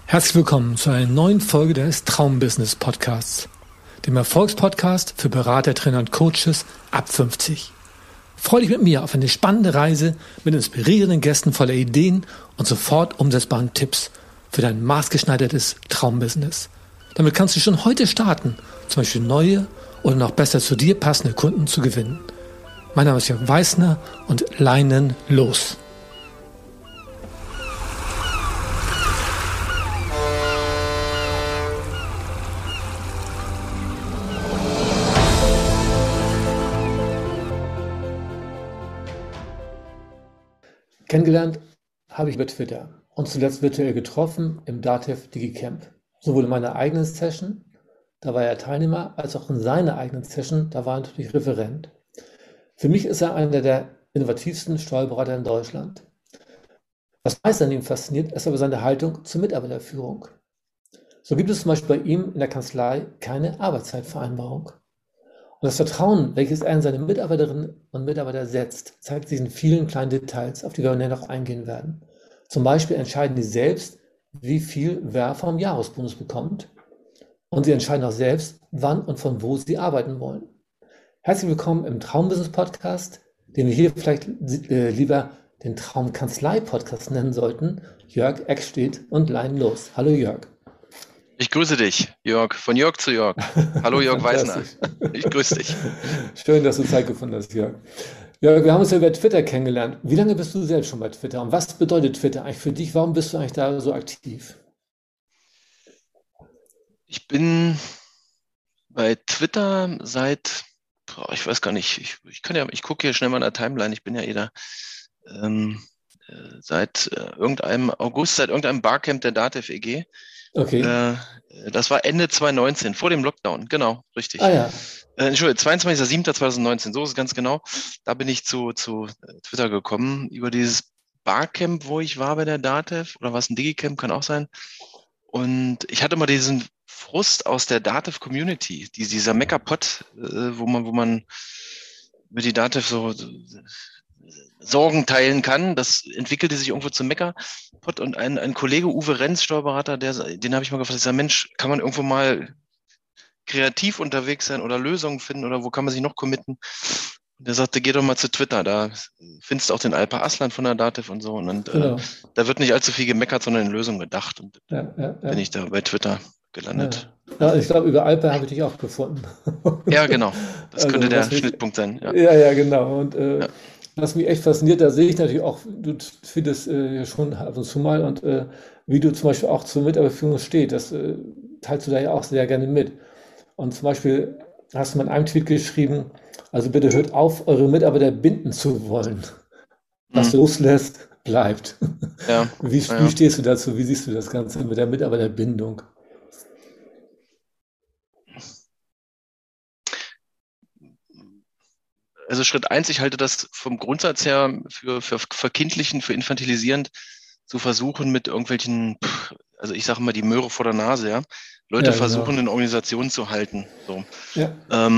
Herzlich willkommen zu einer neuen Folge des Traumbusiness Podcasts, dem Erfolgspodcast für Berater, Trainer und Coaches ab 50. Freue dich mit mir auf eine spannende Reise mit inspirierenden Gästen voller Ideen und sofort umsetzbaren Tipps für dein maßgeschneidertes Traumbusiness. Damit kannst du schon heute starten, zum Beispiel neue oder noch besser zu dir passende Kunden zu gewinnen. Mein Name ist Jörg Weißner und Leinen los! Kennengelernt habe ich über Twitter und zuletzt virtuell getroffen im DATEV DigiCamp. Sowohl in meiner eigenen Session, da war er Teilnehmer, als auch in seiner eigenen Session, da war er natürlich Referent. Für mich ist er einer der innovativsten Steuerberater in Deutschland. Was meist an ihm fasziniert, ist aber seine Haltung zur Mitarbeiterführung. So gibt es zum Beispiel bei ihm in der Kanzlei keine Arbeitszeitvereinbarung. Und das Vertrauen, welches er in seine Mitarbeiterinnen und Mitarbeiter setzt, zeigt sich in vielen kleinen Details, auf die wir näher noch eingehen werden. Zum Beispiel entscheiden die selbst, wie viel wer vom Jahresbonus bekommt. Und sie entscheiden auch selbst, wann und von wo sie arbeiten wollen. Herzlich willkommen im Traumbusiness Podcast, den wir hier vielleicht lieber den Traumkanzlei Podcast nennen sollten. Jörg Eckstedt und Leinen los. Hallo Jörg. Ich grüße dich, Jörg, von Jörg zu Jörg. Hallo Jörg Weißner, ich grüße dich. Schön, dass du Zeit gefunden hast, Jörg. Jörg, wir haben uns ja über Twitter kennengelernt. Wie lange bist du selbst schon bei Twitter und was bedeutet Twitter eigentlich für dich? Warum bist du eigentlich da so aktiv? Ich bin bei Twitter seit, ich weiß gar nicht, ich gucke hier schnell mal in der Timeline, ich bin ja da seit irgendeinem August, seit irgendeinem Barcamp der DATEV EG. Okay. Das war Ende 2019, vor dem Lockdown, genau, richtig. Ah ja. Entschuldigung, 22.07.2019, so ist es ganz genau. Da bin ich zu Twitter gekommen, über dieses Barcamp, wo ich war bei der DATEV, oder was, ein Digicamp, kann auch sein. Und ich hatte mal diesen Frust aus der DATEV-Community, dieser Meckerpot, wo man mit die DATEV so Sorgen teilen kann. Das entwickelte sich irgendwo zum Meckerpot und ein Kollege, Uwe Renz, Steuerberater, den habe ich mal gefragt, ich sage, Mensch, kann man irgendwo mal kreativ unterwegs sein oder Lösungen finden oder wo kann man sich noch committen? Und der sagte, geh doch mal zu Twitter, da findest du auch den Alper Aslan von der DATEV und so. Und Genau. da wird nicht allzu viel gemeckert, sondern in Lösungen gedacht. Und bin ich da bei Twitter gelandet. Ja, ich glaube, über Alper habe ich dich auch gefunden. Ja, genau. Das könnte der Schnittpunkt sein. Ja, genau. Und was mich echt fasziniert, da sehe ich natürlich auch, du findest ja schon ab und zu mal und wie du zum Beispiel auch zur Mitarbeiterführung stehst, das teilst du da ja auch sehr gerne mit. Und zum Beispiel hast du mal in einem Tweet geschrieben, also bitte hört auf, eure Mitarbeiter binden zu wollen. Was loslässt, bleibt. Ja. Wie stehst du dazu? Wie siehst du das Ganze mit der Mitarbeiterbindung? Also Schritt 1, ich halte das vom Grundsatz her für verkindlichen, für infantilisierend, zu versuchen mit irgendwelchen, also ich sage mal die Möhre vor der Nase, ja. Leute versuchen in Organisationen zu halten. So. Ja.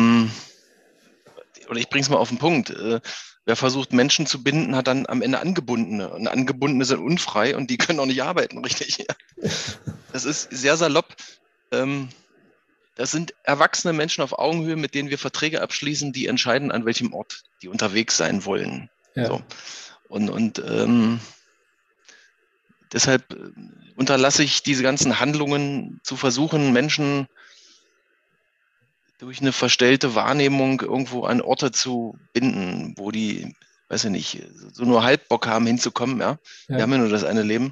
Oder ich bringe es mal auf den Punkt. Wer versucht, Menschen zu binden, hat dann am Ende Angebundene. Und Angebundene sind unfrei und die können auch nicht arbeiten, richtig. Das ist sehr salopp. Das sind erwachsene Menschen auf Augenhöhe, mit denen wir Verträge abschließen, die entscheiden, an welchem Ort die unterwegs sein wollen. Ja. So. Und deshalb unterlasse ich diese ganzen Handlungen zu versuchen, Menschen durch eine verstellte Wahrnehmung irgendwo an Orte zu binden, wo die, weiß ich nicht, so nur halb Bock haben hinzukommen. Ja? Wir haben ja nur das eine Leben.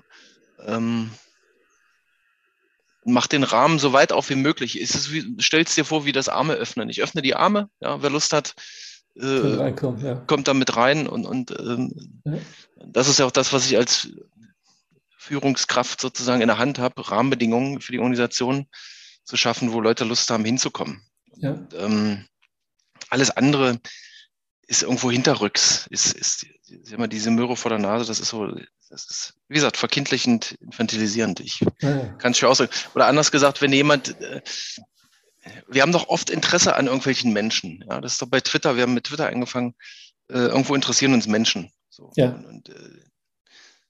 Mach den Rahmen so weit auf wie möglich. Stell's dir vor, wie das Arme öffnen. Ich öffne die Arme, ja, wer Lust hat, kommt da mit rein und das ist ja auch das, was ich als Führungskraft sozusagen in der Hand habe, Rahmenbedingungen für die Organisation zu schaffen, wo Leute Lust haben, hinzukommen. Ja. Und, alles andere ist irgendwo hinterrücks, ist immer diese Möhre vor der Nase, das ist, wie gesagt, verkindlichend, infantilisierend. Ich kann es schon aussagen. Oder anders gesagt, wenn jemand, wir haben doch oft Interesse an irgendwelchen Menschen. Ja, das ist doch bei Twitter, wir haben mit Twitter angefangen, irgendwo interessieren uns Menschen. So. Ja. Und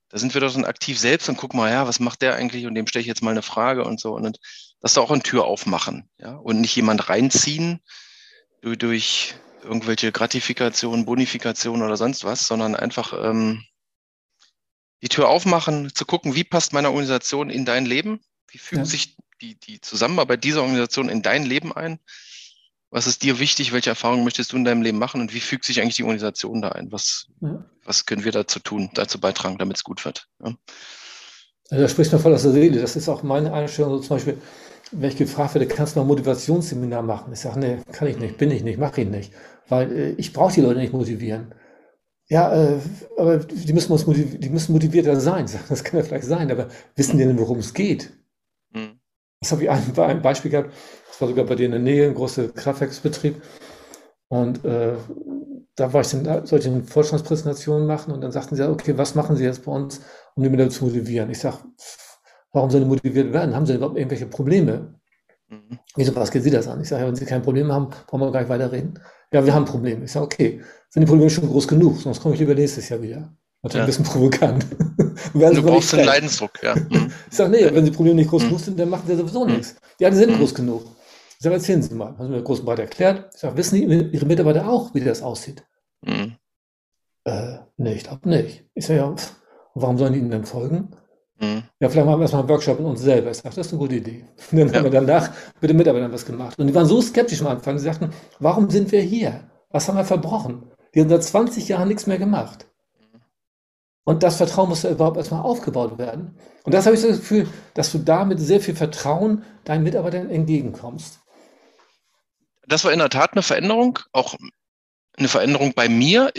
Da sind wir doch dann aktiv selbst und gucken mal, ja, was macht der eigentlich? Und dem stelle ich jetzt mal eine Frage und so. Und das da auch eine Tür aufmachen, ja, und nicht jemand reinziehen durch irgendwelche Gratifikationen, Bonifikationen oder sonst was, sondern einfach die Tür aufmachen, zu gucken, wie passt meine Organisation in dein Leben? Wie fügt Ja. sich die Zusammenarbeit dieser Organisation in dein Leben ein? Was ist dir wichtig? Welche Erfahrungen möchtest du in deinem Leben machen? Und wie fügt sich eigentlich die Organisation da ein? Ja. Was können wir dazu tun, dazu beitragen, damit es gut wird? Ja. Also da spricht man voll aus der Seele. Das ist auch meine Einstellung. So zum Beispiel, wenn ich gefragt werde, kannst du mal ein Motivationsseminar machen? Ich sage, nee, kann ich nicht, bin ich nicht, mache ich nicht. Weil ich brauche die Leute nicht motivieren. Ja, aber die müssen motivierter sein. Ich sag, das kann ja vielleicht sein, aber wissen die denn, worum es geht? Hm. Das habe ich bei einem Beispiel gehabt. Das war sogar bei dir in der Nähe, ein großer Kraftwerksbetrieb. Und da sollte ich eine Vorstandspräsentation machen und dann sagten sie, ja, okay, was machen Sie jetzt bei uns, um die Mitarbeiter zu motivieren? Ich sage, warum sollen die motiviert werden? Haben sie überhaupt irgendwelche Probleme? Mhm. Wieso, was geht Sie das an? Ich sage, ja, wenn Sie kein Problem haben, brauchen wir gar nicht weiterreden. Ja, wir haben Probleme. Ich sage, okay, sind die Probleme schon groß genug? Sonst komme ich lieber nächstes Jahr wieder. Natürlich ein Ja. bisschen provokant. Du brauchst einen Leidensdruck, ja. Mhm. Ich sage, nee, wenn die Probleme nicht groß genug sind, dann machen sie sowieso Mhm. nichts. Ja, die sind Mhm. groß genug. Ich sage, erzählen Sie mal. Haben Sie mir groß und breit erklärt. Ich sage, wissen Ihre Mitarbeiter auch, wie das aussieht? Mhm. Nee, ich glaube nicht. Ich sage, ja, warum sollen die Ihnen denn folgen? Mhm. Ja, vielleicht machen wir erstmal einen Workshop in uns selber. Ich sage, das ist eine gute Idee. Und dann haben wir danach mit den Mitarbeitern was gemacht. Und die waren so skeptisch am Anfang. Sie sagten, warum sind wir hier? Was haben wir verbrochen? Die haben seit 20 Jahren nichts mehr gemacht. Und das Vertrauen muss ja überhaupt erstmal aufgebaut werden. Und das habe ich so das Gefühl, dass du da mit sehr viel Vertrauen deinen Mitarbeitern entgegenkommst. Das war in der Tat eine Veränderung, auch eine Veränderung bei mir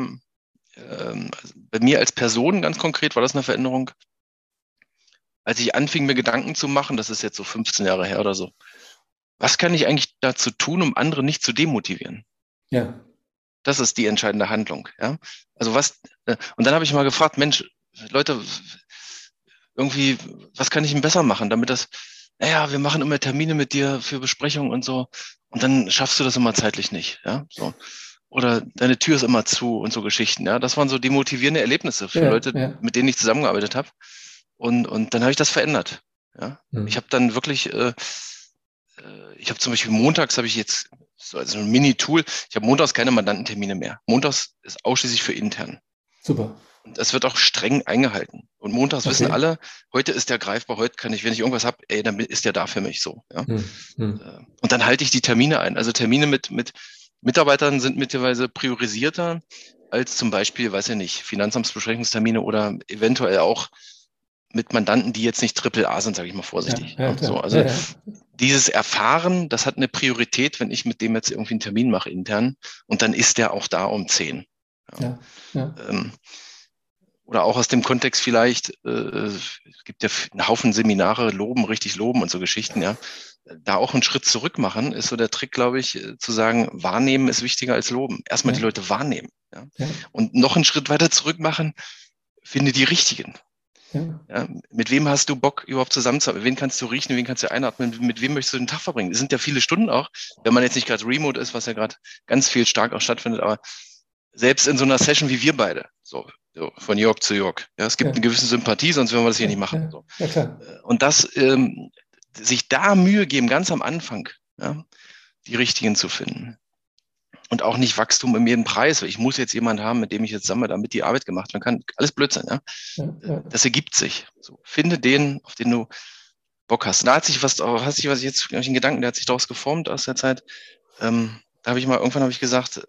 bei mir als Person ganz konkret war das eine Veränderung, als ich anfing, mir Gedanken zu machen, das ist jetzt so 15 Jahre her oder so. Was kann ich eigentlich dazu tun, um andere nicht zu demotivieren? Ja, Das ist die entscheidende Handlung. Ja? Also und dann habe ich mal gefragt, Mensch, Leute, irgendwie, was kann ich denn besser machen, damit naja, wir machen immer Termine mit dir für Besprechungen und so, und dann schaffst du das immer zeitlich nicht, ja, so. Oder deine Tür ist immer zu und so Geschichten, ja. Das waren so demotivierende Erlebnisse für ja, Leute, ja. mit denen ich zusammengearbeitet habe. Und dann habe ich das verändert, ja. Hm. Ich habe dann wirklich, ich habe zum Beispiel montags habe ich jetzt so also ein Mini-Tool. Ich habe montags keine Mandantentermine mehr. Montags ist ausschließlich für intern. Super. Und das wird auch streng eingehalten. Und montags wissen Okay. alle, heute ist der greifbar, heute kann ich, wenn ich irgendwas habe, dann ist der da für mich so. Ja? Hm. Hm. Und dann halte ich die Termine ein. Also Termine mit Mitarbeitern sind mittlerweile priorisierter als zum Beispiel, weiß ich nicht, Finanzamtsbesprechungstermine oder eventuell auch mit Mandanten, die jetzt nicht Triple A sind, sage ich mal Ja, vorsichtig. ja, Ja? So, klar. also Ja, ja. dieses Erfahren, das hat eine Priorität, wenn ich mit dem jetzt irgendwie einen Termin mache intern, und dann ist der auch da um 10. Ja. Ja, ja. Oder auch aus dem Kontext vielleicht, es gibt ja einen Haufen Seminare, loben, richtig loben und so Geschichten, ja. Da auch einen Schritt zurück machen, ist so der Trick, glaube ich, zu sagen, wahrnehmen ist wichtiger als loben. Erstmal die Ja, Leute wahrnehmen. Ja. ja, Und noch einen Schritt weiter zurück machen, finde die richtigen. ja. Ja. Mit wem hast du Bock überhaupt zusammenzuarbeiten? Wen kannst du riechen, wen kannst du einatmen, mit wem möchtest du den Tag verbringen? Es sind ja viele Stunden auch, wenn man jetzt nicht gerade remote ist, was ja gerade ganz viel stark auch stattfindet, aber selbst in so einer Session wie wir beide, so von York zu York. Ja, es gibt Ja, eine gewisse Sympathie, sonst würden wir das hier ja, nicht machen. ja, So. ja, klar. Und sich da Mühe geben, ganz am Anfang, ja, die richtigen zu finden. Und auch nicht Wachstum um jeden Preis, weil ich muss jetzt jemanden haben, mit dem ich jetzt sammle, damit die Arbeit gemacht werden kann. Alles Blödsinn, ja. Ja, ja. Das ergibt sich. So, finde den, auf den du Bock hast. Da hat sich was jetzt, einen Gedanken, der hat sich daraus geformt aus der Zeit. Irgendwann habe ich gesagt,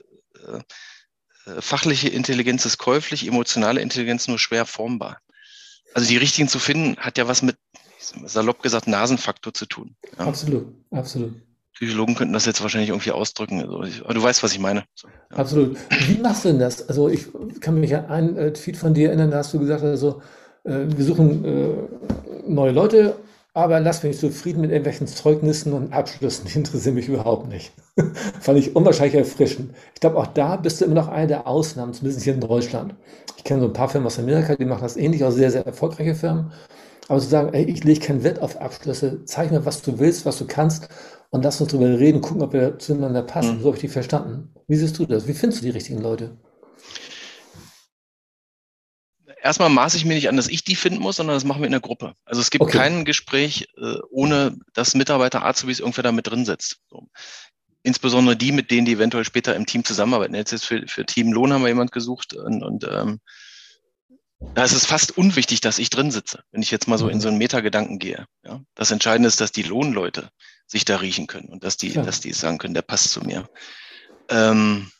fachliche Intelligenz ist käuflich, emotionale Intelligenz nur schwer formbar. Also die richtigen zu finden, hat ja was mit, salopp gesagt, Nasenfaktor zu tun. Ja. Absolut, absolut. Psychologen könnten das jetzt wahrscheinlich irgendwie ausdrücken. Aber du weißt, was ich meine. So, ja. Absolut. Wie machst du denn das? Also ich kann mich an einen Tweet von dir erinnern, da hast du gesagt, also wir suchen neue Leute, aber lass mich nicht zufrieden mit irgendwelchen Zeugnissen und Abschlüssen, die interessieren mich überhaupt nicht. Fand ich unwahrscheinlich erfrischend. Ich glaube, auch da bist du immer noch eine der Ausnahmen, zumindest hier in Deutschland. Ich kenne so ein paar Firmen aus Amerika, die machen das ähnlich, auch sehr, sehr erfolgreiche Firmen. Aber zu sagen, ey, ich lege keinen Wert auf Abschlüsse, zeig mir, was du willst, was du kannst und lass uns drüber reden, gucken, ob wir zueinander passen. So habe ich dich verstanden. Wie siehst du das? Wie findest du die richtigen Leute? erstmal maße ich mir nicht an, dass ich die finden muss, sondern das machen wir in der Gruppe. Also es gibt Okay. kein Gespräch, ohne dass Mitarbeiter Azubis irgendwer da mit drin sitzt. So. Insbesondere die, mit denen die eventuell später im Team zusammenarbeiten. Jetzt für Team Lohn haben wir jemand gesucht und da ist es fast unwichtig, dass ich drin sitze, wenn ich jetzt mal so in so einen Metagedanken gehe. Ja? Das Entscheidende ist, dass die Lohnleute sich da riechen können und dass die sagen können, der passt zu mir. Und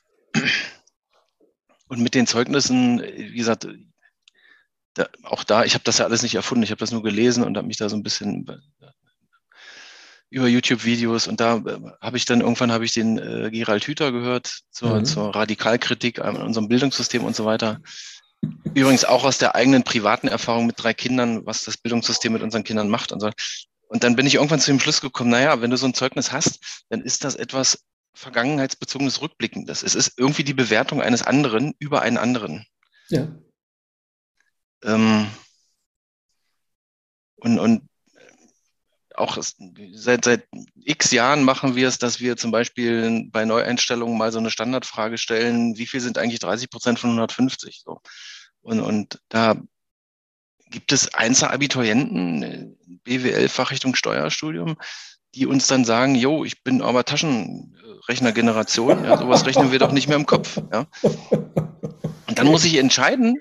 mit den Zeugnissen, wie gesagt, auch da, ich habe das ja alles nicht erfunden, ich habe das nur gelesen und habe mich da so ein bisschen über YouTube-Videos und da habe ich den Gerald Hüther gehört zur Radikalkritik an unserem Bildungssystem und so weiter. Übrigens auch aus der eigenen privaten Erfahrung mit 3 Kindern, was das Bildungssystem mit unseren Kindern macht und so. Und dann bin ich irgendwann zu dem Schluss gekommen, naja, wenn du so ein Zeugnis hast, dann ist das etwas vergangenheitsbezogenes Rückblickendes. Es ist irgendwie die Bewertung eines anderen über einen anderen. Ja. Und auch seit x Jahren machen wir es, dass wir zum Beispiel bei Neueinstellungen mal so eine Standardfrage stellen, wie viel sind eigentlich 30% von 150? So. Und da gibt es Einzelabiturienten, BWL, Fachrichtung Steuerstudium, die uns dann sagen, jo, ich bin aber Taschenrechnergeneration, ja, sowas rechnen wir doch nicht mehr im Kopf. Ja. Und dann muss ich entscheiden,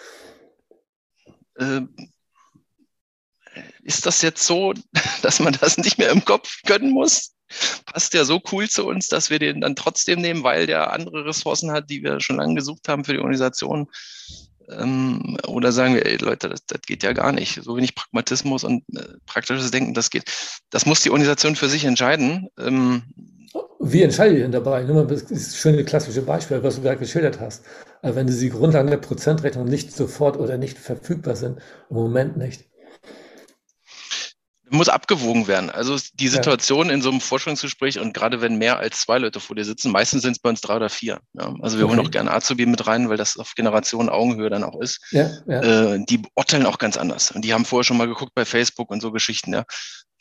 ist das jetzt so, dass man das nicht mehr im Kopf können muss? Passt der so cool zu uns, dass wir den dann trotzdem nehmen, weil der andere Ressourcen hat, die wir schon lange gesucht haben für die Organisation? Oder sagen wir, ey Leute, das geht ja gar nicht. So wenig Pragmatismus und praktisches Denken, das geht. Das muss die Organisation für sich entscheiden. Wie entscheidet ihr denn dabei? Das ist das schöne klassische Beispiel, was du gerade geschildert hast. Wenn die Grundlagen der Prozentrechnung nicht sofort oder nicht verfügbar sind, im Moment nicht. Muss abgewogen werden. Also die Situation in so einem Forschungsgespräch und gerade wenn mehr als 2 Leute vor dir sitzen, meistens sind es bei uns 3 oder 4. Ja. Also wir holen auch gerne Azubi mit rein, weil das auf Generation Augenhöhe dann auch ist. Die beurteilen auch ganz anders. Und die haben vorher schon mal geguckt bei Facebook und so Geschichten. Ja.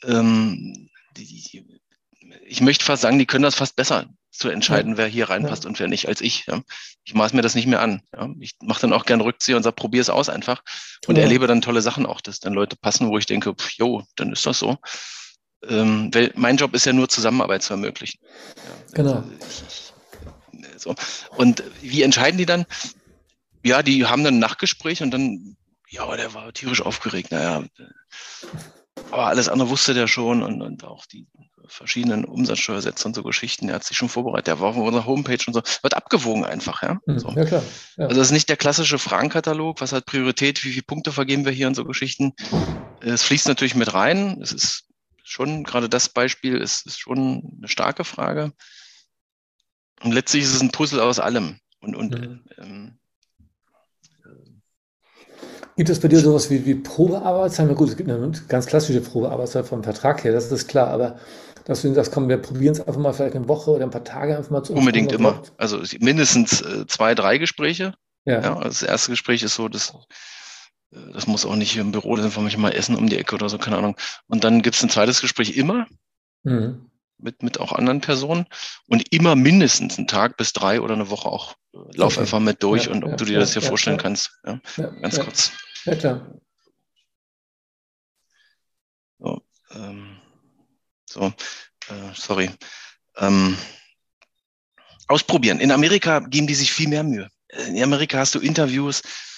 Ich möchte fast sagen, die können das fast besser zu entscheiden, wer hier reinpasst und wer nicht, als ich. Ja. Ich maß mir das nicht mehr an. Ja. Ich mache dann auch gerne Rückzieher und sage, probier es aus einfach. Und erlebe dann tolle Sachen auch, dass dann Leute passen, wo ich denke, dann ist das so. Weil mein Job ist ja nur Zusammenarbeit zu ermöglichen. Ja. Genau. So. Und wie entscheiden die dann? Ja, die haben dann ein Nachgespräch und dann, ja, der war tierisch aufgeregt. Naja, aber alles andere wusste der schon und auch die verschiedenen Umsatzsteuersätze und so Geschichten. Der hat sich schon vorbereitet. Der war auf unserer Homepage und so. Wird abgewogen einfach, ja. So. Ja, klar. Ja. Also das ist nicht der klassische Fragenkatalog, was hat Priorität, wie viele Punkte vergeben wir hier und so Geschichten. Es fließt natürlich mit rein. Es ist schon, gerade das Beispiel ist schon eine starke Frage. Und letztlich ist es ein Puzzle aus allem. Gibt es bei dir sowas wie Probearbeitszeit? Gut, es gibt eine ganz klassische Probearbeitszeit vom Vertrag her, das ist klar, aber dass du sagst, komm, wir probieren es einfach mal vielleicht eine Woche oder ein paar Tage einfach mal zu. Unbedingt immer. Also mindestens 2, 3 Gespräche. Ja. Also das erste Gespräch ist so, das muss auch nicht im Büro, da sind wir manchmal essen um die Ecke oder so, keine Ahnung. Und dann gibt es ein zweites Gespräch immer mit auch anderen Personen und immer mindestens einen Tag bis 3 oder eine Woche auch. Lauf einfach mit durch und ob du dir das hier vorstellen kannst. Ja, ganz kurz. Ja, klar. Sorry. Ausprobieren. In Amerika geben die sich viel mehr Mühe. In Amerika hast du Interviews,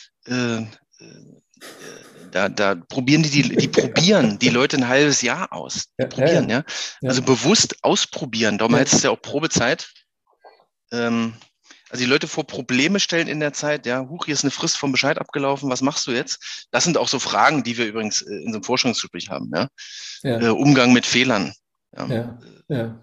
da probieren die probieren die Leute ein halbes Jahr aus. Die probieren, ja. Also bewusst ausprobieren. Darum heißt es ja auch Probezeit. Also die Leute vor Probleme stellen in der Zeit, ja, hier ist eine Frist vom Bescheid abgelaufen, was machst du jetzt? Das sind auch so Fragen, die wir übrigens in so einem Forschungsgespräch haben, ja. Umgang mit Fehlern. Ja.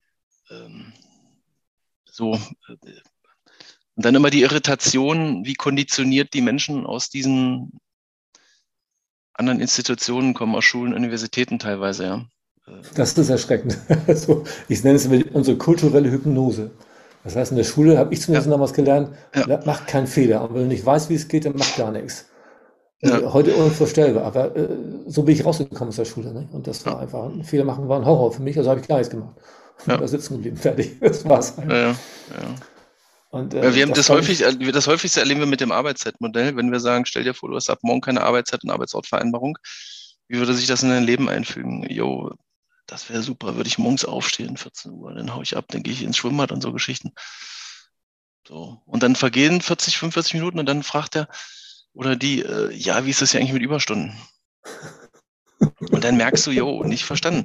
So. Und dann immer die Irritation, wie konditioniert die Menschen aus diesen anderen Institutionen kommen, aus Schulen, Universitäten teilweise, ja. Das ist erschreckend. Also, ich nenne es immer unsere kulturelle Hypnose. Das heißt, in der Schule habe ich zumindest damals gelernt, mach keinen Fehler. Und wenn du nicht weißt, wie es geht, dann mach gar nichts. Heute unvorstellbar, aber so bin ich rausgekommen aus der Schule. Ne? Und das war einfach, ein Fehler machen war ein Horror für mich, also habe ich gar nichts gemacht. Da sitzen geblieben, fertig. Das war's. Ja. Und Ja, das glaube ich, das häufigste erleben wir mit dem Arbeitszeitmodell, wenn wir sagen, stell dir vor, du hast ab morgen keine Arbeitszeit- und Arbeitsortvereinbarung. Wie würde sich das in dein Leben einfügen? Jo, das wäre super, würde ich morgens aufstehen, 14 Uhr, dann haue ich ab, dann gehe ich ins Schwimmbad und so Geschichten. So. Und dann vergehen 40, 45 Minuten und dann fragt er oder die, ja, wie ist das ja eigentlich mit Überstunden? Und dann merkst du, jo, nicht verstanden.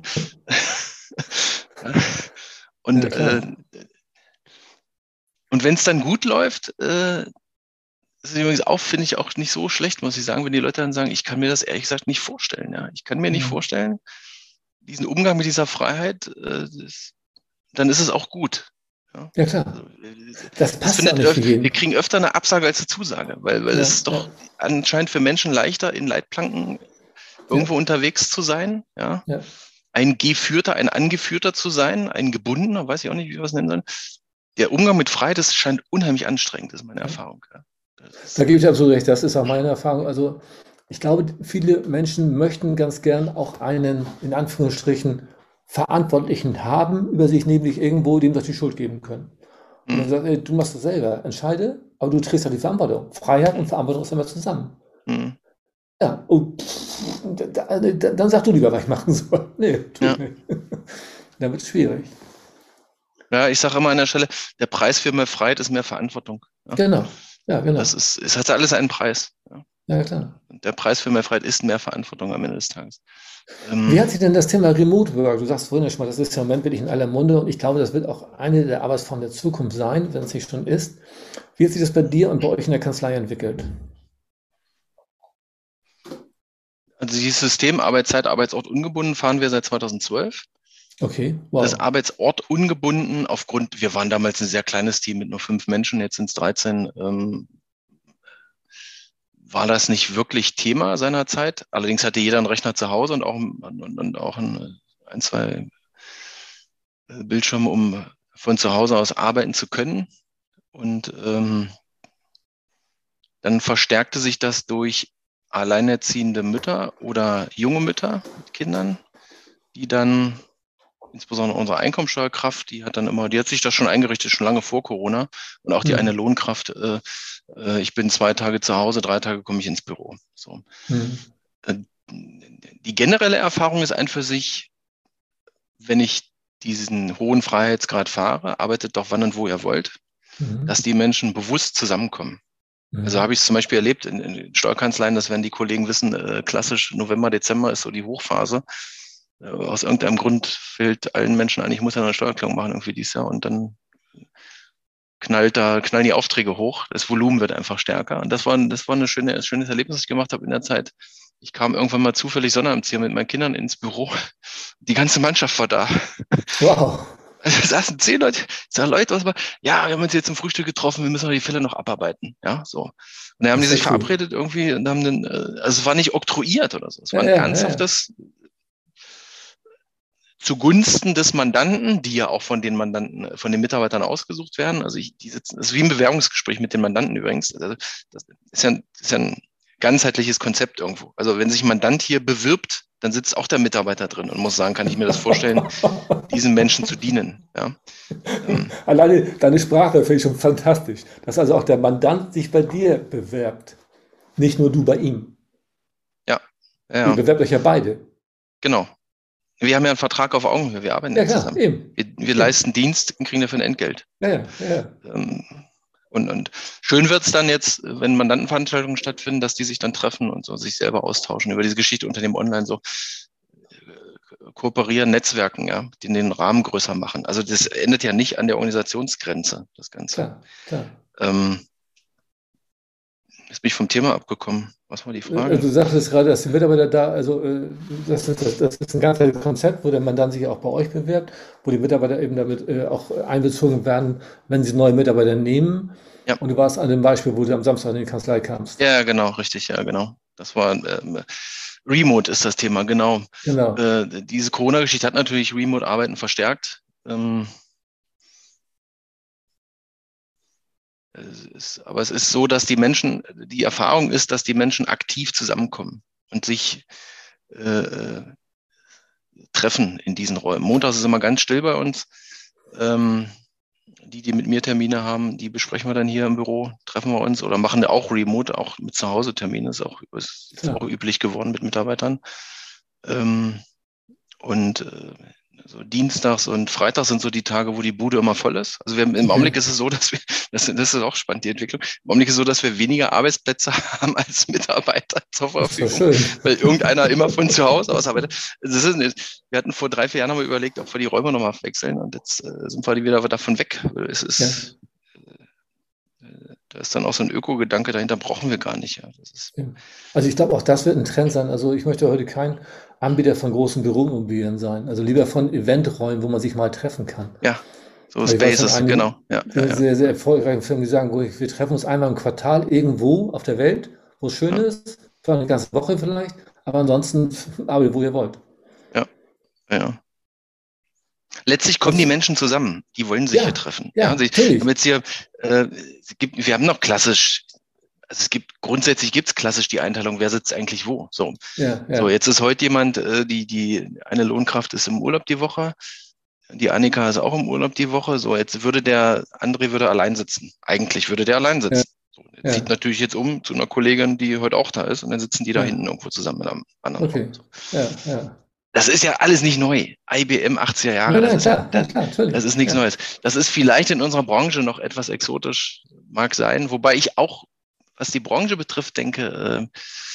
ja Und, klar. und wenn es dann gut läuft, das ist übrigens auch, finde ich, auch nicht so schlecht, muss ich sagen, wenn die Leute dann sagen, ich kann mir das ehrlich gesagt nicht vorstellen. Ja. Ich kann mir nicht Mhm. vorstellen, diesen Umgang mit dieser Freiheit, dann ist es auch gut. Ja. Ja Also, klar. Das passt ja auch nicht für wir jeden. kriegen öfter eine Absage als eine Zusage, weil Ja, es ist ja, doch anscheinend für Menschen leichter, in Leitplanken ja, irgendwo unterwegs zu sein, ja. ja. Ein Geführter, ein Angeführter zu sein, ein Gebundener, weiß ich auch nicht, wie wir es nennen sollen. Der Umgang mit Freiheit, das scheint unheimlich anstrengend, ist meine Ja. Erfahrung. Ja. Das Da ist, gebe ich absolut recht. Das ist auch meine Erfahrung. Also ich glaube, viele Menschen möchten ganz gern auch einen, in Anführungsstrichen, Verantwortlichen haben über sich, nämlich irgendwo, dem das die Schuld geben können. Und hm, dann sagt, ey, du machst das selber, entscheide, aber du trägst ja die Verantwortung. Freiheit und hm, Verantwortung ist immer zusammen. hm. Ja, und dann sag du lieber, was ich machen soll. Nee, tue ich Ja. nicht. Dann wird es schwierig. Ja, ich sage immer an der Stelle, der Preis für mehr Freiheit ist mehr Verantwortung. Ja. Genau. Ja, Das genau. ist, es hat alles einen Preis. Ja. Ja, klar. Und der Preis für mehr Freiheit ist mehr Verantwortung am Ende des Tages. Wie Ähm, hat sich denn das Thema Remote Work, du sagst vorhin ja schon mal, das ist ja im Moment wirklich in aller Munde und ich glaube, das wird auch eine der Arbeitsformen der Zukunft sein, wenn es nicht schon ist. Wie hat sich das bei dir und bei euch in der Kanzlei entwickelt? also dieses System Arbeitszeit, Arbeitsort ungebunden fahren wir seit 2012. Okay, Das wow. Arbeitsort ungebunden aufgrund, wir waren damals ein sehr kleines Team mit nur 5 Menschen, jetzt sind es 13, war das nicht wirklich Thema seinerzeit. Allerdings hatte jeder einen Rechner zu Hause und auch ein, zwei Bildschirme, um von zu Hause aus arbeiten zu können. Und dann verstärkte sich das durch alleinerziehende Mütter oder junge Mütter mit Kindern, die dann, insbesondere unsere Einkommensteuerkraft, die hat sich das schon eingerichtet, schon lange vor Corona. Und auch die Hm, eine Lohnkraft, ich bin 2 Tage zu Hause, 3 Tage komme ich ins Büro. So. hm, Äh, Die generelle Erfahrung ist ein für sich, wenn ich diesen hohen Freiheitsgrad fahre, arbeitet doch wann und wo ihr wollt, hm, dass die Menschen bewusst zusammenkommen. Also hm. habe ich es zum Beispiel erlebt in Steuerkanzleien, dass wenn die Kollegen wissen, klassisch November, Dezember ist so die Hochphase. Aus irgendeinem Grund fehlt allen Menschen ein, ich muss ja eine Steuererklärung machen irgendwie dieses Jahr und dann knallen die Aufträge hoch. Das Volumen wird einfach stärker. Und das war ein schönes Erlebnis, das ich gemacht habe in der Zeit. Ich kam irgendwann mal zufällig Sonnabends hier mit meinen Kindern ins Büro. Die ganze Mannschaft war da. Wow. Also da saßen 10 Leute. Ich sage, Leute, was war? Ja, wir haben uns jetzt zum Frühstück getroffen, wir müssen die Fälle noch abarbeiten. Ja, so. Und dann haben Das die ist ja sich cool. verabredet irgendwie und haben dann, also es war nicht oktroyiert oder so. Es Ja, war ein ja, ja, ja. ernsthaftes zugunsten des Mandanten, die ja auch von den Mandanten, von den Mitarbeitern ausgesucht werden. Also die sitzen, das ist wie ein Bewerbungsgespräch mit den Mandanten übrigens. Also das ist ja ein ganzheitliches Konzept irgendwo. Also wenn sich ein Mandant hier bewirbt, dann sitzt auch der Mitarbeiter drin und muss sagen, kann ich mir das vorstellen, diesen Menschen zu dienen. Ja, Alleine deine Sprache finde ich schon fantastisch, dass also auch der Mandant sich bei dir bewerbt, nicht nur du bei ihm. ja, Ihr ja, bewerbt euch ja beide. genau. Wir haben ja einen Vertrag auf Augenhöhe, wir arbeiten Ja, ja klar, zusammen. eben. Wir Eben. leisten Dienst und kriegen dafür ein Entgelt. Ja, ja, ja, ja. Ähm, und schön wird es dann jetzt, wenn Mandantenveranstaltungen stattfinden, dass die sich dann treffen und so sich selber austauschen über diese Geschichte Unternehmen online, so kooperieren, Netzwerken, ja, die den Rahmen größer machen. Also das endet ja nicht an der Organisationsgrenze, das Ganze. Klar, klar. Ähm, Jetzt bin ich vom Thema abgekommen. Was war die Frage? Du sagtest gerade, dass die Mitarbeiter da, also das ist ein ganzes Konzept, wo der Mandant sich auch bei euch bewirbt, wo die Mitarbeiter eben damit auch einbezogen werden, wenn sie neue Mitarbeiter nehmen. Ja, Und du warst an dem Beispiel, wo du am Samstag in die Kanzlei kamst. ja, genau, richtig, ja, genau. Das war Remote ist das Thema, genau. Genau. Diese Corona-Geschichte hat natürlich Remote-Arbeiten verstärkt. Aber es ist so, dass die Erfahrung ist, dass die Menschen aktiv zusammenkommen und sich äh, treffen in diesen Räumen. Montags ist immer ganz still bei uns. Ähm, die mit mir Termine haben, die besprechen wir dann hier im Büro, treffen wir uns oder machen auch remote, auch mit Zuhause-Termine, ist auch üblich geworden mit Mitarbeitern. Und so Dienstags und Freitags sind so die Tage, wo die Bude immer voll ist. Also im Augenblick ist es so, dass wir, das ist auch spannend, die Entwicklung. Im Augenblick ist es so, dass wir weniger Arbeitsplätze haben als Mitarbeiter zur Verfügung. Das ist so schön. Weil irgendeiner immer von zu Hause aus arbeitet. Wir hatten vor 3-4 Jahren haben wir überlegt, ob wir die Räume nochmal wechseln und jetzt sind wir wieder davon weg. Es ist, da ist dann auch so ein Öko-Gedanke dahinter, brauchen wir gar nicht. Ja. Also ich glaube, auch das wird ein Trend sein. Also ich möchte heute kein Anbieter von großen Büroimmobilien sein. Also lieber von Eventräumen, wo man sich mal treffen kann. Ja, so Spaces, genau. Sehr, sehr erfolgreiche Firmen, die sagen, wir treffen uns einmal im Quartal irgendwo auf der Welt, wo es schön ist, für eine ganze Woche vielleicht, aber ansonsten arbeitet, wo ihr wollt. Ja. Letztlich kommen die Menschen zusammen, die wollen sich hier treffen. Natürlich. Wir haben noch klassisch, also grundsätzlich gibt es klassisch die Einteilung, wer sitzt eigentlich wo. So, jetzt ist heute jemand, die eine Lohnkraft ist im Urlaub die Woche, die Annika ist auch im Urlaub die Woche. So, jetzt der André allein sitzen. Eigentlich würde der allein sitzen. So, zieht natürlich jetzt um zu einer Kollegin, die heute auch da ist, und dann sitzen die da hinten irgendwo zusammen mit einem anderen Raum. So. Das ist ja alles nicht neu. IBM 80er Jahre, das ist nichts Neues. Das ist vielleicht in unserer Branche noch etwas exotisch, mag sein, wobei ich auch, was die Branche betrifft, denke,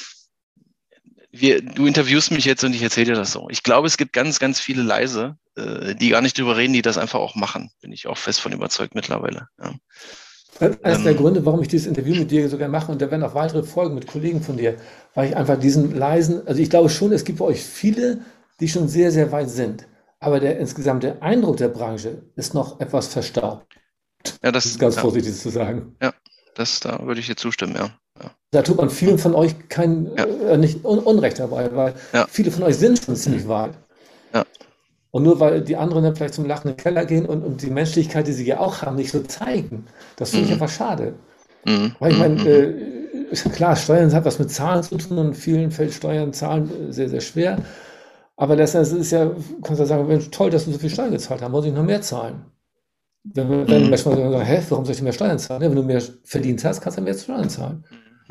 du interviewst mich jetzt und ich erzähle dir das so. Ich glaube, es gibt ganz, ganz viele Leise, die gar nicht drüber reden, die das einfach auch machen. Bin ich auch fest von überzeugt mittlerweile. Ja. Eines der Gründe, warum ich dieses Interview mit dir sogar mache, und da werden auch weitere Folgen mit Kollegen von dir, weil ich einfach diesen leisen, also ich glaube schon, es gibt bei euch viele, die schon sehr, sehr weit sind. Aber insgesamt der Eindruck der Branche ist noch etwas verstaubt. Ja, das ist ganz vorsichtig zu sagen. Ja, da würde ich dir zustimmen, ja. Da tut man vielen von euch nicht Unrecht dabei, weil viele von euch sind schon ziemlich weit. Ja. Und nur weil die anderen dann vielleicht zum Lachen in den Keller gehen und die Menschlichkeit, die sie ja auch haben, nicht so zeigen. Das finde ich einfach schade. Weil ich meine, klar, Steuern hat was mit Zahlen zu tun und vielen fällt Steuern, Zahlen sehr, sehr schwer. Aber letztendlich ist ja, kannst du sagen, Mensch, toll, dass du so viel Steuern gezahlt hast, muss ich noch mehr zahlen. Wenn Menschen sagen, hä, warum soll ich mehr Steuern zahlen? Ja, wenn du mehr verdient hast, kannst du mehr Steuern zahlen.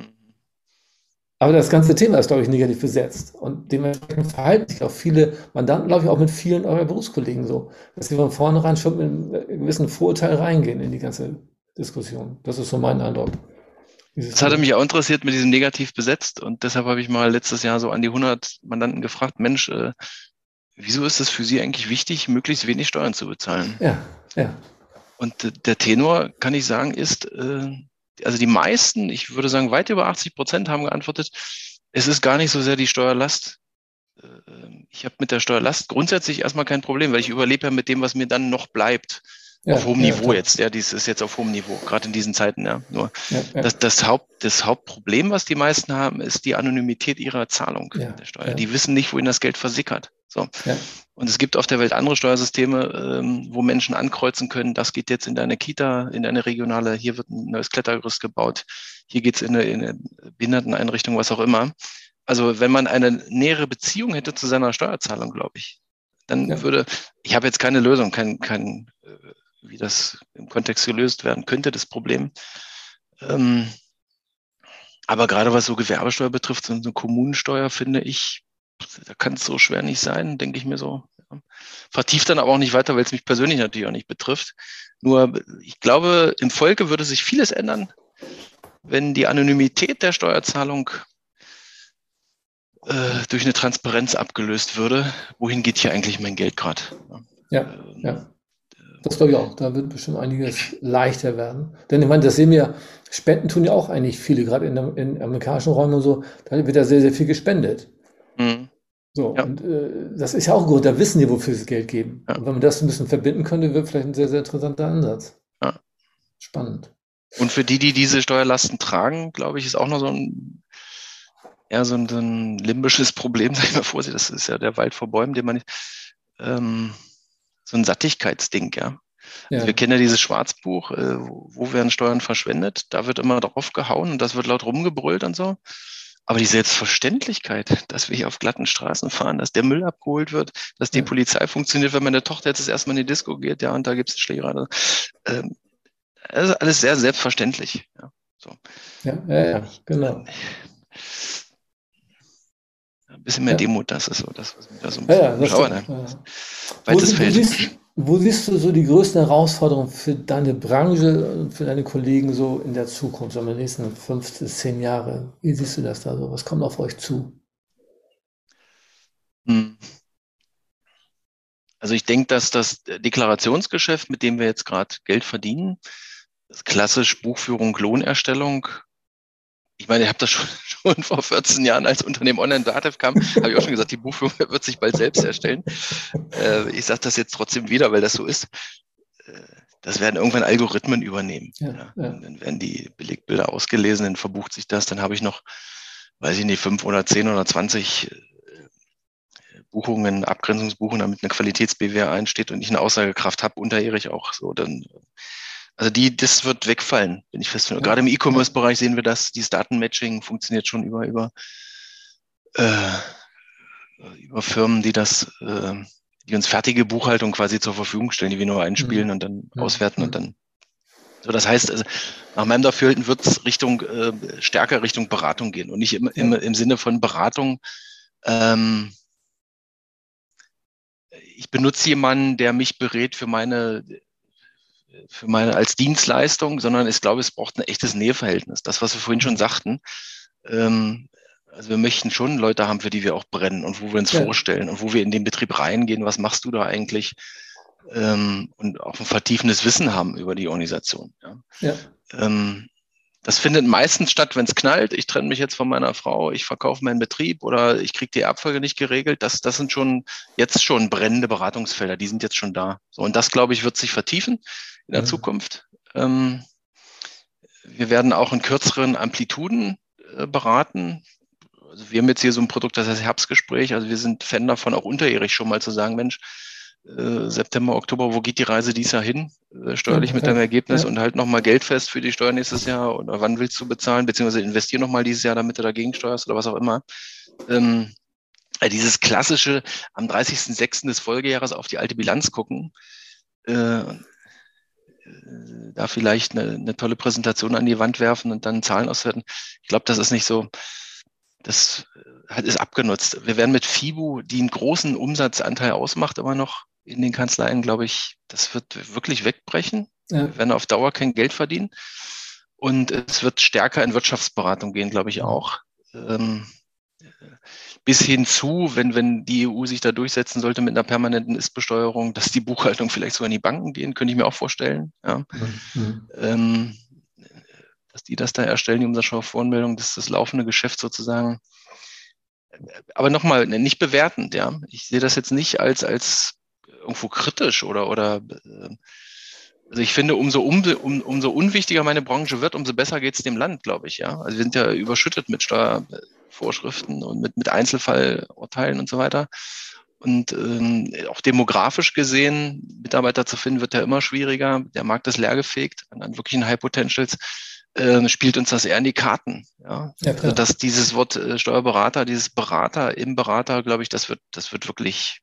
Aber das ganze Thema ist, glaube ich, negativ besetzt. Und dementsprechend verhalten sich auch viele Mandanten, glaube ich, auch mit vielen eurer Berufskollegen so, dass sie von vornherein schon mit einem gewissen Vorurteil reingehen in die ganze Diskussion. Das ist so mein Eindruck. Das hatte mich auch interessiert mit diesem negativ besetzt und deshalb habe ich mal letztes Jahr so an die 100 Mandanten gefragt, Mensch, wieso ist es für Sie eigentlich wichtig, möglichst wenig Steuern zu bezahlen? Ja. Und der Tenor, kann ich sagen, ist, also die meisten, ich würde sagen weit über 80% haben geantwortet, es ist gar nicht so sehr die Steuerlast. Ich habe mit der Steuerlast grundsätzlich erstmal kein Problem, weil ich überlebe ja mit dem, was mir dann noch bleibt. Auf hohem Niveau jetzt, dies ist jetzt auf hohem Niveau, gerade in diesen Zeiten, ja. Nur das Hauptproblem, was die meisten haben, ist die Anonymität ihrer Zahlung der Steuer. Die wissen nicht, wohin das Geld versickert. So. Und es gibt auf der Welt andere Steuersysteme, wo Menschen ankreuzen können, das geht jetzt in deine Kita, in deine regionale, hier wird ein neues Klettergerüst gebaut, hier geht's in eine Behinderteneinrichtung, was auch immer. Also wenn man eine nähere Beziehung hätte zu seiner Steuerzahlung, glaube ich, dann ich habe jetzt keine Lösung, wie das im Kontext gelöst werden könnte, das Problem. Aber gerade was so Gewerbesteuer betrifft, so eine Kommunensteuer, finde ich, da kann es so schwer nicht sein, denke ich mir so. Ja. Vertieft dann aber auch nicht weiter, weil es mich persönlich natürlich auch nicht betrifft. Nur ich glaube, im Folge würde sich vieles ändern, wenn die Anonymität der Steuerzahlung durch eine Transparenz abgelöst würde. Wohin geht hier eigentlich mein Geld gerade? Ja. Das glaube ich auch. Da wird bestimmt einiges leichter werden. Denn ich meine, das sehen wir, Spenden tun ja auch eigentlich viele, gerade in amerikanischen Räumen und so, da wird ja sehr, sehr viel gespendet. So, und das ist ja auch gut, da wissen die, wofür sie das Geld geben. Und wenn man das ein bisschen verbinden könnte, wird vielleicht ein sehr, sehr interessanter Ansatz. Spannend. Und für die diese Steuerlasten tragen, glaube ich, ist auch noch so ein limbisches Problem, sag ich mal vorsichtig, das ist ja der Wald vor Bäumen, den man nicht, so ein Sattigkeitsding, ja. Also wir kennen ja dieses Schwarzbuch, wo werden Steuern verschwendet, da wird immer drauf gehauen und das wird laut rumgebrüllt und so. Aber die Selbstverständlichkeit, dass wir hier auf glatten Straßen fahren, dass der Müll abgeholt wird, dass die Polizei funktioniert, wenn meine Tochter jetzt das erste Mal in die Disco geht, ja, und da gibt es eine Schlägerei. Also alles sehr selbstverständlich. Ja, so. Genau. Ein bisschen mehr Demut, das ist so das, was mich da so ein bisschen schaue. Weites Feld. Wo siehst du so die größten Herausforderungen für deine Branche und für deine Kollegen so in der Zukunft, so in den nächsten 5 bis 10 Jahre? Wie siehst du das da so? Was kommt auf euch zu? Also ich denke, dass das Deklarationsgeschäft, mit dem wir jetzt gerade Geld verdienen, das klassisch Buchführung, Lohnerstellung. Ich meine, ich habe das schon vor 14 Jahren, als Unternehmen Online-Datev kam, habe ich auch schon gesagt, die Buchführung wird sich bald selbst erstellen. Ich sage das jetzt trotzdem wieder, weil das so ist. Das werden irgendwann Algorithmen übernehmen. Ja. Dann werden die Belegbilder ausgelesen, dann verbucht sich das, dann habe ich noch, weiß ich nicht, 5 oder 10 oder 20 Buchungen, Abgrenzungsbuchungen, damit eine Qualitäts-BWA einsteht und ich eine Aussagekraft habe, unterjährig auch so, dann. Also das wird wegfallen, bin ich fest. Gerade im E-Commerce-Bereich sehen wir das, dieses Datenmatching funktioniert schon über Firmen, die uns fertige Buchhaltung quasi zur Verfügung stellen, die wir nur einspielen und dann auswerten und dann. So, das heißt, also, nach meinem Dafürhalten wird es stärker Richtung Beratung gehen und nicht im Sinne von Beratung. Ich benutze jemanden, der mich berät für meine als Dienstleistung, sondern ich glaube, es braucht ein echtes Näheverhältnis. Das, was wir vorhin schon sagten. Also wir möchten schon Leute haben, für die wir auch brennen und wo wir uns vorstellen und wo wir in den Betrieb reingehen. Was machst du da eigentlich? Und auch ein vertiefendes Wissen haben über die Organisation. Das findet meistens statt, wenn es knallt. Ich trenne mich jetzt von meiner Frau, ich verkaufe meinen Betrieb oder ich kriege die Erbfolge nicht geregelt. Das sind jetzt schon brennende Beratungsfelder, die sind jetzt schon da. So, und das, glaube ich, wird sich vertiefen in der Zukunft. Wir werden auch in kürzeren Amplituden beraten. Also wir haben jetzt hier so ein Produkt, das heißt Herbstgespräch. Also wir sind Fan davon, auch unterjährig schon mal zu sagen, Mensch, September, Oktober, wo geht die Reise dieses Jahr hin, steuerlich mit deinem Ergebnis und halt nochmal Geld fest für die Steuer nächstes Jahr oder wann willst du bezahlen, beziehungsweise investier nochmal dieses Jahr, damit du dagegen steuerst oder was auch immer. Dieses klassische am 30.06. des Folgejahres auf die alte Bilanz gucken, da vielleicht eine tolle Präsentation an die Wand werfen und dann Zahlen auswerten. Ich glaube, das ist nicht so, das ist abgenutzt. Wir werden mit FIBU, die einen großen Umsatzanteil ausmacht, immer noch in den Kanzleien, glaube ich, das wird wirklich wegbrechen. Wir werden auf Dauer kein Geld verdienen. Und es wird stärker in Wirtschaftsberatung gehen, glaube ich auch. Bis hin zu, wenn die EU sich da durchsetzen sollte mit einer permanenten Ist-Besteuerung, dass die Buchhaltung vielleicht sogar in die Banken gehen, könnte ich mir auch vorstellen. Ja. Dass die das da erstellen, die Umsatzsteuervoranmeldung, das laufende Geschäft sozusagen. Aber nochmal, nicht bewertend, ja. Ich sehe das jetzt nicht als irgendwo kritisch oder also ich finde, umso unwichtiger meine Branche wird, umso besser geht es dem Land, glaube ich, ja. Also wir sind ja überschüttet mit Steuervorschriften und mit Einzelfallurteilen und so weiter. Und auch demografisch gesehen, Mitarbeiter zu finden, wird ja immer schwieriger. Der Markt ist leergefegt an wirklichen High Potentials. Spielt uns das eher in die Karten. Ja? Also dass dieses Wort Steuerberater, dieses Berater im Berater, glaube ich, das wird wirklich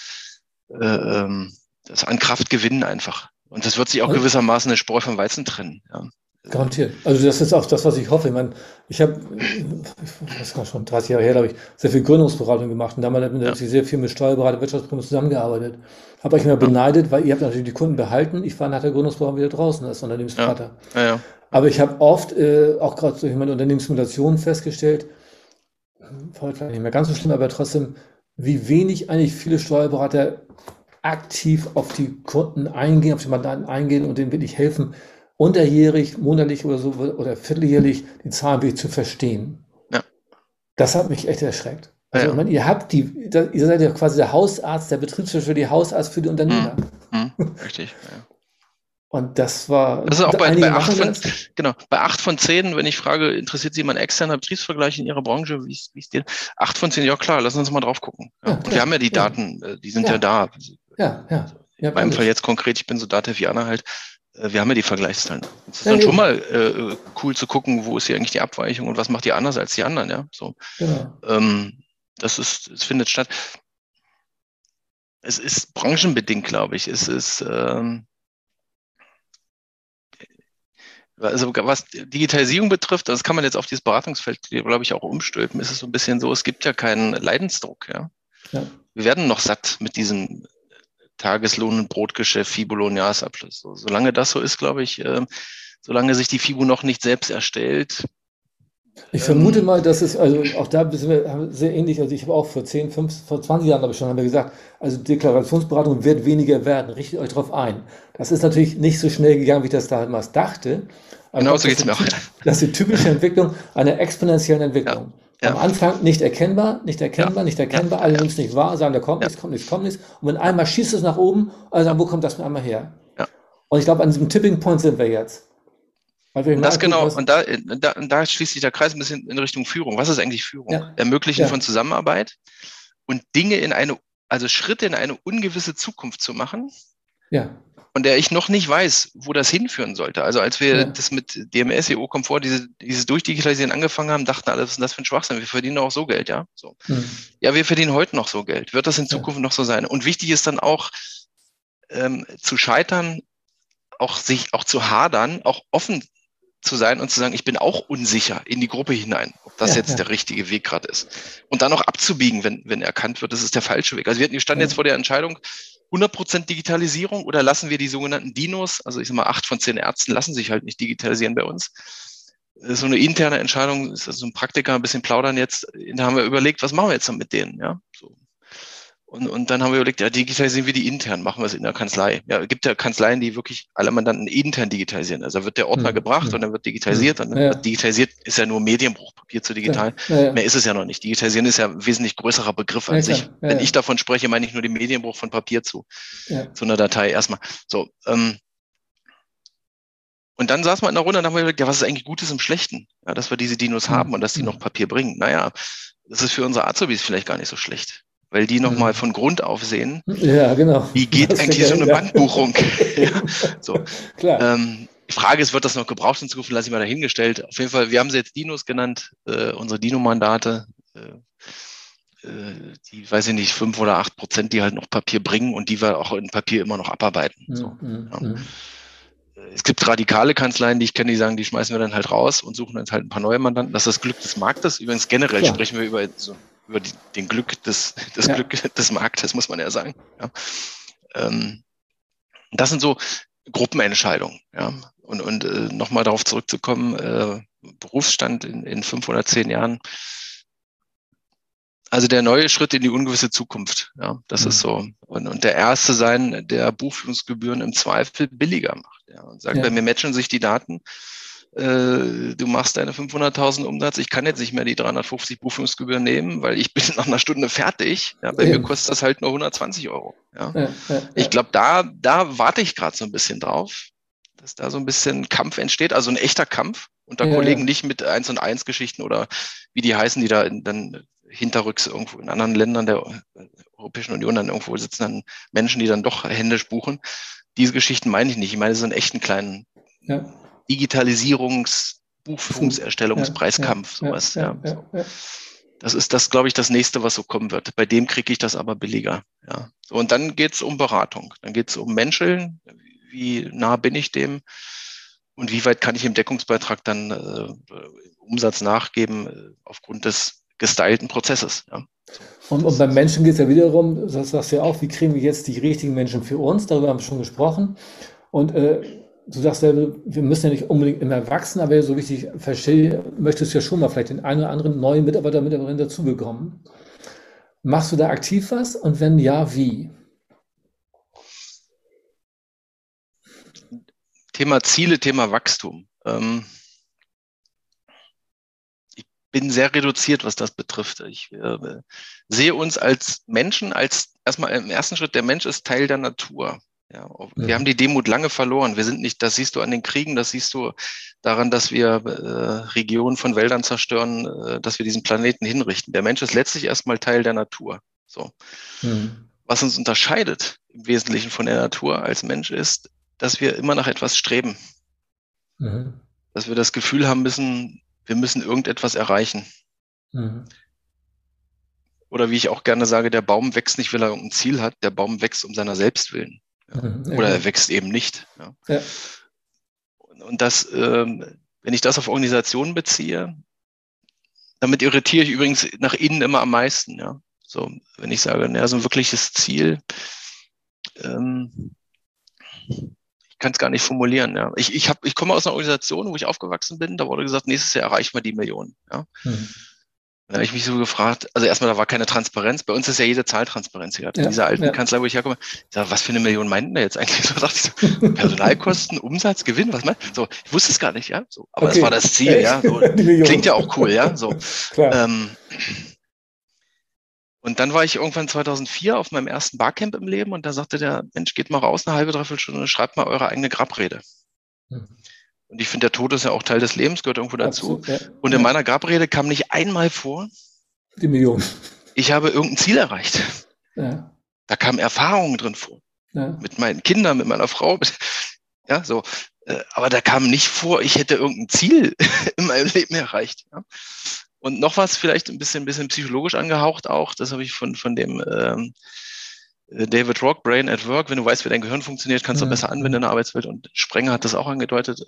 das an Kraft gewinnen einfach. Und das wird sich auch gewissermaßen eine Spreu vom Weizen trennen. Ja. Garantiert. Also das ist auch das, was ich hoffe. Ich habe, das war schon 30 Jahre her, glaube ich, sehr viel Gründungsberatung gemacht und damals habe ich sehr viel mit Steuerberater, Wirtschaftsprüfung zusammengearbeitet. Habe euch immer beneidet, weil ihr habt natürlich die Kunden behalten. Ich war nach der Gründungsberatung wieder draußen als Unternehmensberater. Aber ich habe oft, auch gerade durch meine Unternehmenssimulationen festgestellt, vielleicht nicht mehr ganz so schlimm, aber trotzdem, wie wenig eigentlich viele Steuerberater aktiv auf die Kunden eingehen, auf die Mandanten eingehen und denen wirklich helfen, unterjährig, monatlich oder so oder vierteljährlich die Zahlen wirklich zu verstehen. Ja. Das hat mich echt erschreckt. Also ich meine, ihr seid ja quasi der Hausarzt, der Betriebswirtschaft, der Hausarzt für die Unternehmer. Richtig, ja. Und das war. Das ist auch bei 8 von 10, wenn ich frage, interessiert Sie mal ein externer Betriebsvergleich in Ihrer Branche, wie ist dir? 8 von 10, ja klar, lassen Sie uns mal drauf gucken. Ja. Und wir haben ja die Daten, die sind ja da. In meinem Fall jetzt konkret, ich bin so Datevianer halt. Wir haben ja die Vergleichszahlen. Es ist Ja, dann schon eben. mal cool zu gucken, wo ist hier eigentlich die Abweichung und was macht die anders als die anderen, ja. So. Genau. Es findet statt. Es ist branchenbedingt, glaube ich. Es ist, also was Digitalisierung betrifft, das kann man jetzt auf dieses Beratungsfeld, glaube ich, auch umstülpen, ist es so ein bisschen so, es gibt ja keinen Leidensdruck, ja. Ja. Wir werden noch satt mit diesem Tageslohn- und Brotgeschäft, Fibo-Lohn, Jahresabschluss. Solange das so ist, glaube ich, solange sich die Fibo noch nicht selbst erstellt. Ich vermute mal, dass es, also auch da sind wir sehr ähnlich, also ich habe auch vor 10, 15, vor 20 Jahren, glaube ich schon, haben wir gesagt, also Deklarationsberatung wird weniger werden, richtet euch darauf ein. Das ist natürlich nicht so schnell gegangen, wie ich das damals dachte, aber ich Genau glaube, so das geht es mir ist, auch. das ist die typische Entwicklung einer exponentiellen Ja, Entwicklung. Am ja, Anfang nicht erkennbar, nicht ja, erkennbar, nicht ja, erkennbar, ja, alle ja, nehmen es nicht wahr, sagen, da kommt ja, nichts, kommt nichts, kommt nichts. Und wenn einmal schießt es nach oben, also ja, sagen, wo kommt das denn einmal her? ja. Und ich glaube, an diesem Tipping Point sind wir jetzt. Weil wir Und das merken, gut, genau, was, und da schließt sich der Kreis ein bisschen in Richtung Führung. Was ist eigentlich Führung? ja, Ermöglichen von ja, Zusammenarbeit und Dinge also Schritte in eine ungewisse Zukunft zu machen, ja, von der ich noch nicht weiß, wo das hinführen sollte. Also als wir ja, das mit DMS, EU-Komfort, dieses Durchdigitalisieren angefangen haben, dachten alle, was ist denn das für ein Schwachsinn? Wir verdienen doch auch so Geld, ja? So. hm, Ja, wir verdienen heute noch so Geld. Wird das in ja, Zukunft noch so sein? Und wichtig ist dann auch, zu scheitern, auch zu hadern, auch offen zu sein und zu sagen, ich bin auch unsicher in die Gruppe hinein, ob das ja, jetzt ja, der richtige Weg gerade ist. Und dann auch abzubiegen, wenn erkannt wird, das ist der falsche Weg. Also wir standen ja. jetzt vor der Entscheidung, 100% Digitalisierung oder lassen wir die sogenannten Dinos, also ich sag mal, 8 von 10 Ärzten lassen sich halt nicht digitalisieren bei uns. Das ist so eine interne Entscheidung, ist also ein Praktiker, ein bisschen plaudern jetzt, da haben wir überlegt, was machen wir jetzt mit denen, ja, so. Und dann haben wir überlegt, ja, digitalisieren wir die intern, machen wir es in der Kanzlei. Ja, es gibt ja Kanzleien, die wirklich alle Mandanten intern digitalisieren. Also da wird der Ordner gebracht und dann wird digitalisiert und Ja, dann wird ja, digitalisiert, ist ja nur Medienbruch, Papier zu klar, digital. ja, ja, Mehr ist es ja noch nicht. Digitalisieren ist ja ein wesentlich größerer Begriff an ja, sich. klar, ja, Wenn ja, ich davon spreche, meine ich nur den Medienbruch von Papier ja, zu einer Datei erstmal. So, und dann saß man in der Runde und haben wir überlegt, ja, was ist eigentlich Gutes im Schlechten? Ja, dass wir diese Dinos haben und dass die noch Papier bringen. Naja, das ist für unsere Azubis vielleicht gar nicht so schlecht, weil die nochmal von Grund auf sehen, ja, genau. wie geht Was steckt eigentlich so eine dahinter? Bankbuchung? Ja, so. Klar, Die Frage ist, wird das noch gebraucht in Zukunft? Lass ich mal dahingestellt. Auf jeden Fall, wir haben sie jetzt Dinos genannt, unsere Dino-Mandate, die, weiß ich nicht, 5 oder 8%, die halt noch Papier bringen und die wir auch in Papier immer noch abarbeiten. So, ja. Es gibt radikale Kanzleien, die ich kenne, die sagen, die schmeißen wir dann halt raus und suchen dann halt ein paar neue Mandanten. Das ist das Glück des Marktes. Übrigens generell klar, sprechen wir über den Glück ja, Glück des Marktes, muss man ja sagen. Ja. Das sind so Gruppenentscheidungen. Ja. Und nochmal darauf zurückzukommen, Berufsstand in 5 oder 10 Jahren. Also der neue Schritt in die ungewisse Zukunft. Ja, das ist so. Und der erste sein, der Buchführungsgebühren im Zweifel billiger macht. Ja, und sagt, bei ja, mir matchen sich die Daten. Du machst deine 500.000 Umsatz. Ich kann jetzt nicht mehr die 350 Buchführungsgebühren nehmen, weil ich bin nach einer Stunde fertig. Ja, bei mir eben, kostet das halt nur 120 Euro. Ja. ja, ja, Ich ja, glaube, da warte ich gerade so ein bisschen drauf, dass da so ein bisschen Kampf entsteht, also ein echter Kampf unter ja, Kollegen, ja, nicht mit 1&1 Geschichten oder wie die heißen, die da dann hinterrücks irgendwo in anderen Ländern der Europäischen Union dann irgendwo sitzen dann Menschen, die dann doch händisch buchen. Diese Geschichten meine ich nicht. Ich meine so einen echten kleinen ja, Digitalisierungs-, Schub, ja, ja, Buchführungserstellungspreiskampf, ja, sowas, ja, ja, ja, so. ja, Das ist das, glaube ich, das nächste, was so kommen wird. Bei dem kriege ich das aber billiger. Ja. So, und dann geht es um Beratung. Dann geht es um Menscheln. Wie nah bin ich dem? Und wie weit kann ich im Deckungsbeitrag dann Umsatz nachgeben aufgrund des gestylten Prozesses? Ja. und beim Menschen geht es ja wiederum, das sagst du ja auch, wie kriegen wir jetzt die richtigen Menschen für uns? Darüber haben wir schon gesprochen. Und du sagst selber, wir müssen ja nicht unbedingt immer wachsen, aber so wichtig, verstehe, möchtest du ja schon mal vielleicht den einen oder anderen neuen Mitarbeiter, Mitarbeiterin dazu bekommen. Machst du da aktiv was? Und wenn ja, wie? Thema Ziele, Thema Wachstum. Ich bin sehr reduziert, was das betrifft. Ich sehe uns als Menschen, als erstmal im ersten Schritt, der Mensch ist Teil der Natur. Ja, wir haben die Demut lange verloren. Wir sind nicht, das siehst du an den Kriegen, das siehst du daran, dass wir Regionen von Wäldern zerstören, dass wir diesen Planeten hinrichten. Der Mensch ist letztlich erstmal Teil der Natur. So. Hm. Was uns unterscheidet im Wesentlichen von der Natur als Mensch ist, dass wir immer nach etwas streben. Mhm. Dass wir das Gefühl haben müssen, wir müssen irgendetwas erreichen. Mhm. Oder wie ich auch gerne sage, der Baum wächst nicht, weil er irgendein Ziel hat, der Baum wächst um seiner selbst willen. Ja. Mhm. Ja, Oder er genau. wächst eben nicht. Ja. Ja. Und das, wenn ich das auf Organisationen beziehe, damit irritiere ich übrigens nach innen immer am meisten. Ja. So, wenn ich sage, so ein wirkliches Ziel, ich kann es gar nicht formulieren. Ja. Ich komme aus einer Organisation, wo ich aufgewachsen bin, da wurde gesagt, nächstes Jahr erreichen wir die Million. Ja. Mhm. Da habe ich mich so gefragt, also erstmal, da war keine Transparenz. Bei uns ist ja jede Zahl Transparenz gehabt. In Ja. dieser alten Ja. Kanzlei, wo ich herkomme, ich sag, was für eine Million meinten wir jetzt eigentlich? So dachte ich so, Personalkosten, Umsatz, Gewinn, was meint? So, ich wusste es gar nicht, ja. So, aber das war das Ziel, Echt? ja. So, Die Million. klingt ja auch cool, ja. So. Klar. Und dann war ich irgendwann 2004 auf meinem ersten Barcamp im Leben und da sagte der Mensch, geht mal raus, eine halbe, dreiviertel Stunde, schreibt mal eure eigene Grabrede. Mhm. Und ich finde, der Tod ist ja auch Teil des Lebens, gehört irgendwo dazu. Absolut, ja. Und in meiner Grabrede kam nicht einmal vor, die Million. Ich habe irgendein Ziel erreicht. Ja. Da kamen Erfahrungen drin vor. Ja. Mit meinen Kindern, mit meiner Frau. Ja, so. Aber da kam nicht vor, ich hätte irgendein Ziel in meinem Leben erreicht. Ja. Und noch was vielleicht ein bisschen psychologisch angehaucht auch, das habe ich von dem David Rock, Brain at Work, wenn du weißt, wie dein Gehirn funktioniert, kannst du besser anwenden in der Arbeitswelt. Und Sprenger hat das auch angedeutet.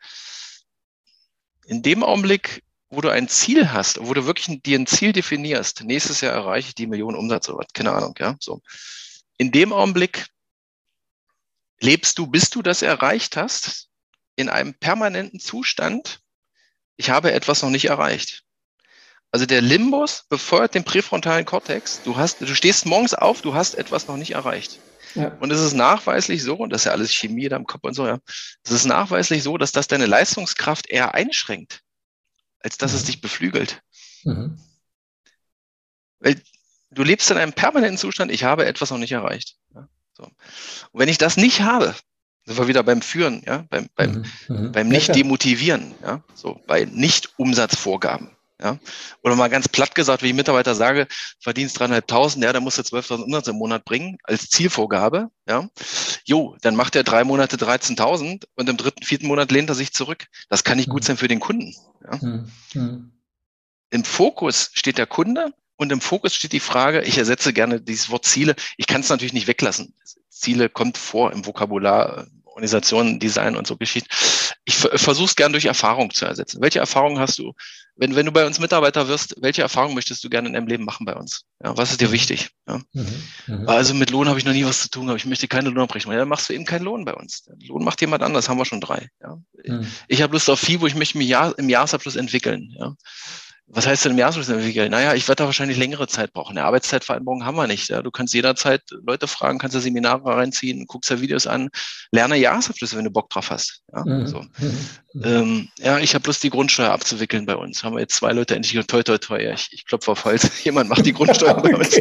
In dem Augenblick, wo du ein Ziel hast, wo du wirklich dir ein Ziel definierst, nächstes Jahr erreiche ich die Million Umsatz oder was, keine Ahnung, ja, so. In dem Augenblick lebst du, bis du das erreicht hast, in einem permanenten Zustand, ich habe etwas noch nicht erreicht. Also der Limbus befeuert den präfrontalen Kortex. Du stehst morgens auf, du hast etwas noch nicht erreicht. Ja. Und es ist nachweislich so, und das ist ja alles Chemie da im Kopf und so, ja, es ist nachweislich so, dass das deine Leistungskraft eher einschränkt, als dass es dich beflügelt. Mhm. Weil du lebst in einem permanenten Zustand, ich habe etwas noch nicht erreicht. Ja, so. Und wenn ich das nicht habe, sind wir wieder beim Führen, ja, beim Nicht-Demotivieren, ja, so, bei Nicht-Umsatzvorgaben. Ja. Oder mal ganz platt gesagt, wenn ich Mitarbeiter sage, verdienst 3.500, ja, dann musst du 12.000 Umsatz im Monat bringen als Zielvorgabe. Ja. Jo, dann macht er 3 Monate 13.000 und im 3., 4. Monat lehnt er sich zurück. Das kann nicht gut sein für den Kunden. Ja. Im Fokus steht der Kunde und im Fokus steht die Frage, ich ersetze gerne dieses Wort Ziele. Ich kann es natürlich nicht weglassen. Ziele kommt vor im Vokabular, Organisation, Design und so Geschichten. Ich versuche es gern durch Erfahrung zu ersetzen. Welche Erfahrung hast du? Wenn du bei uns Mitarbeiter wirst, welche Erfahrung möchtest du gerne in deinem Leben machen bei uns? Ja, was ist dir wichtig? Ja. Also mit Lohn habe ich noch nie was zu tun, aber ich möchte keine Lohnabrechnung. Ja, dann machst du eben keinen Lohn bei uns. Lohn macht jemand anders, haben wir schon 3. Ja. Ich habe Lust auf viel, wo ich möchte mich im Jahresabschluss entwickeln. Ja. Was heißt denn im Jahresabschluss entwickeln? Naja, ich werde da wahrscheinlich längere Zeit brauchen. Eine Arbeitszeitvereinbarung haben wir nicht. Ja. Du kannst jederzeit Leute fragen, kannst da Seminare reinziehen, guckst da Videos an, lerne Jahresabschlüsse, wenn du Bock drauf hast. Ja, so. Ja, ich habe Lust, die Grundsteuer abzuwickeln bei uns. Haben wir jetzt 2 Leute endlich, toi, toi, toi. Ja, ich klopfe auf Holz. Jemand macht die Grundsteuer bei uns.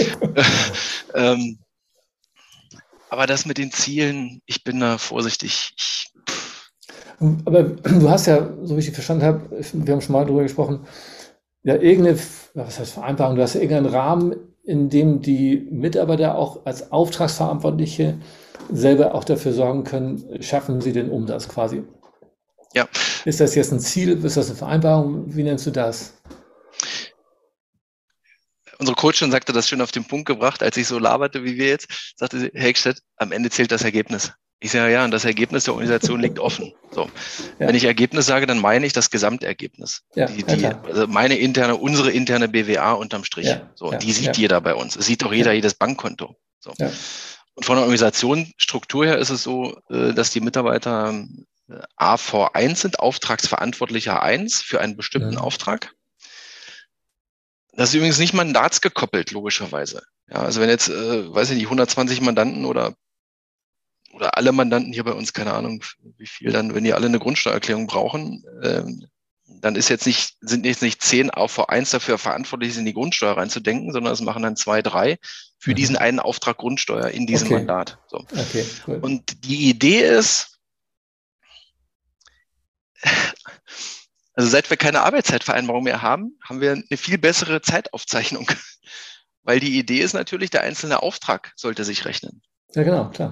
Aber das mit den Zielen, ich bin da vorsichtig. Aber du hast ja, so wie ich dich verstanden habe, wir haben schon mal darüber gesprochen, ja, irgendeine, was heißt Vereinbarung, du hast ja irgendeinen Rahmen, in dem die Mitarbeiter auch als Auftragsverantwortliche selber auch dafür sorgen können, schaffen sie den Umsatz quasi. Ja. Ist das jetzt ein Ziel, ist das eine Vereinbarung, wie nennst du das? Unsere Coachin sagte das schön auf den Punkt gebracht, als ich so laberte wie wir jetzt, sagte sie, Herr Heckstedt, am Ende zählt das Ergebnis. Ich sage, ja, und das Ergebnis der Organisation liegt offen. So. Ja. Wenn ich Ergebnis sage, dann meine ich das Gesamtergebnis. Ja, also unsere interne BWA unterm Strich. Ja, so, die sieht jeder bei uns. Es sieht doch jeder jedes Bankkonto. So. Ja. Und von der Organisationsstruktur her ist es so, dass die Mitarbeiter AV1 sind, Auftragsverantwortlicher 1 für einen bestimmten Auftrag. Das ist übrigens nicht mandatsgekoppelt, logischerweise. Ja, also wenn jetzt, weiß ich nicht, 120 Mandanten oder alle Mandanten hier bei uns, keine Ahnung, wie viel dann, wenn die alle eine Grundsteuererklärung brauchen, dann sind jetzt nicht 10 AV1 dafür verantwortlich, in die Grundsteuer reinzudenken, sondern es machen dann 2, 3 für diesen einen Auftrag Grundsteuer in diesem Mandat. So. Okay, cool. Und die Idee ist, also seit wir keine Arbeitszeitvereinbarung mehr haben, haben wir eine viel bessere Zeitaufzeichnung. Weil die Idee ist natürlich, der einzelne Auftrag sollte sich rechnen. Ja, genau, klar.